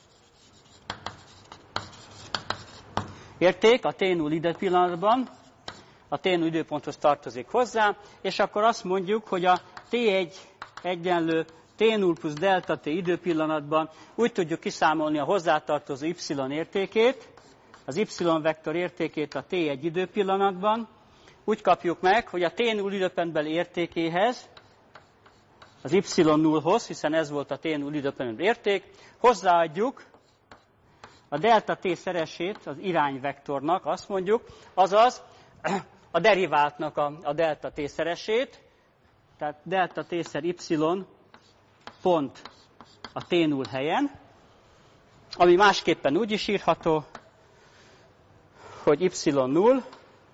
A t0 időpillanatban. A t0 időponthoz tartozik hozzá, és akkor azt mondjuk, hogy a t1 egyenlő t0 plusz delta t időpillanatban úgy tudjuk kiszámolni a hozzátartozó y értékét, az y-vektor értékét a t1 időpillanatban. Úgy kapjuk meg, hogy a t0 időpontbeli értékéhez, az y0-hoz, hiszen ez volt a t0 időpontbeli érték, hozzáadjuk a delta t szeresét az irányvektornak, azt mondjuk, azaz a deriváltnak a delta t szeresét, tehát delta t-szer y pont a t0 helyen, ami másképpen úgy is írható, hogy y0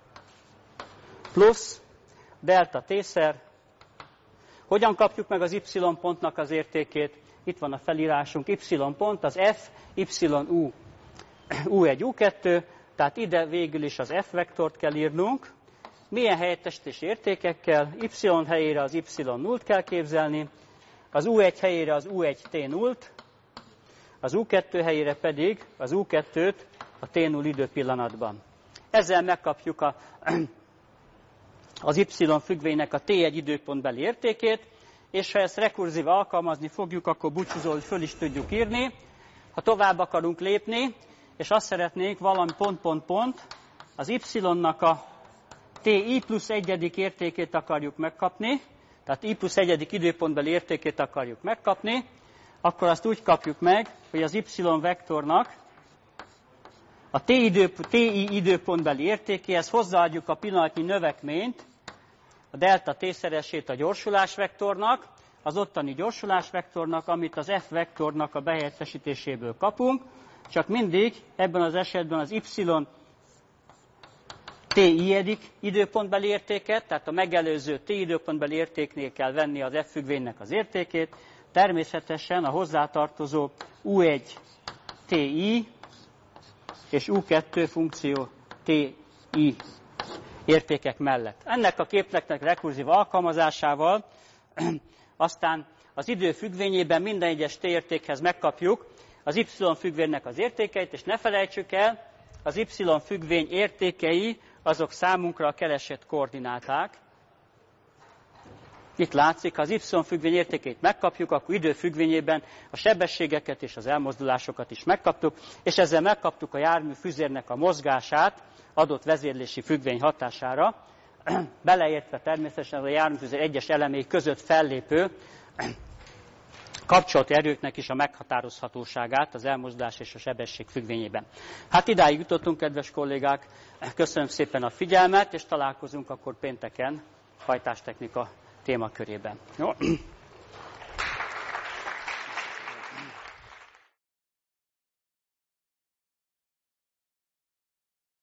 plusz delta t-szer. Hogyan kapjuk meg az y pontnak az értékét? Itt van a felírásunk, y pont az f, y-u, u1, u2, tehát ide végül is az f vektort kell írnunk. Milyen helyettesítési értékekkel? Y helyére az y0-t kell képzelni, az u1 helyére az u1t0-t, az u2 helyére pedig az u2-t a t0 időpillanatban. Ezzel megkapjuk az y függvénynek a t1 időpontbeli értékét, és ha ezt rekurzíve alkalmazni fogjuk, akkor búcsúzó, hogy föl is tudjuk írni. Ha tovább akarunk lépni, és azt szeretnénk valami pont, az y-nak a ti plusz 1. értékét akarjuk megkapni, tehát i plusz 1. időpontbeli értékét akarjuk megkapni, akkor azt úgy kapjuk meg, hogy az y-vektornak a ti időpontbeli értékéhez hozzáadjuk a pillanatnyi növekményt, a delta t-szeresét a gyorsulásvektornak, az ottani gyorsulásvektornak, amit az f vektornak a behelyettesítéséből kapunk, csak mindig ebben az esetben az y ti időpontbeli értéket, tehát a megelőző t időpontbeli értéknél kell venni az f függvénynek az értékét, természetesen a hozzátartozó u1 ti és u2 funkció ti értékek mellett. Ennek a képletnek rekurzív alkalmazásával aztán az idő függvényében minden egyes t értékhez megkapjuk az y függvénynek az értékeit, és ne felejtsük el, az y függvény értékei azok számunkra a keresett koordináták. Itt látszik, ha az Y függvény értékét megkapjuk, akkor idő függvényében a sebességeket és az elmozdulásokat is megkaptuk, és ezzel megkaptuk a jármű füzérnek a mozgását adott vezérlési függvény hatására, beleértve természetesen a járműfüzér egyes elemei között fellépő kapcsolati erőknek is a meghatározhatóságát az elmozdulás és a sebesség függvényében. Hát idáig jutottunk, kedves kollégák, köszönöm szépen a figyelmet, és találkozunk akkor pénteken hajtástechnika témakörében. Jó?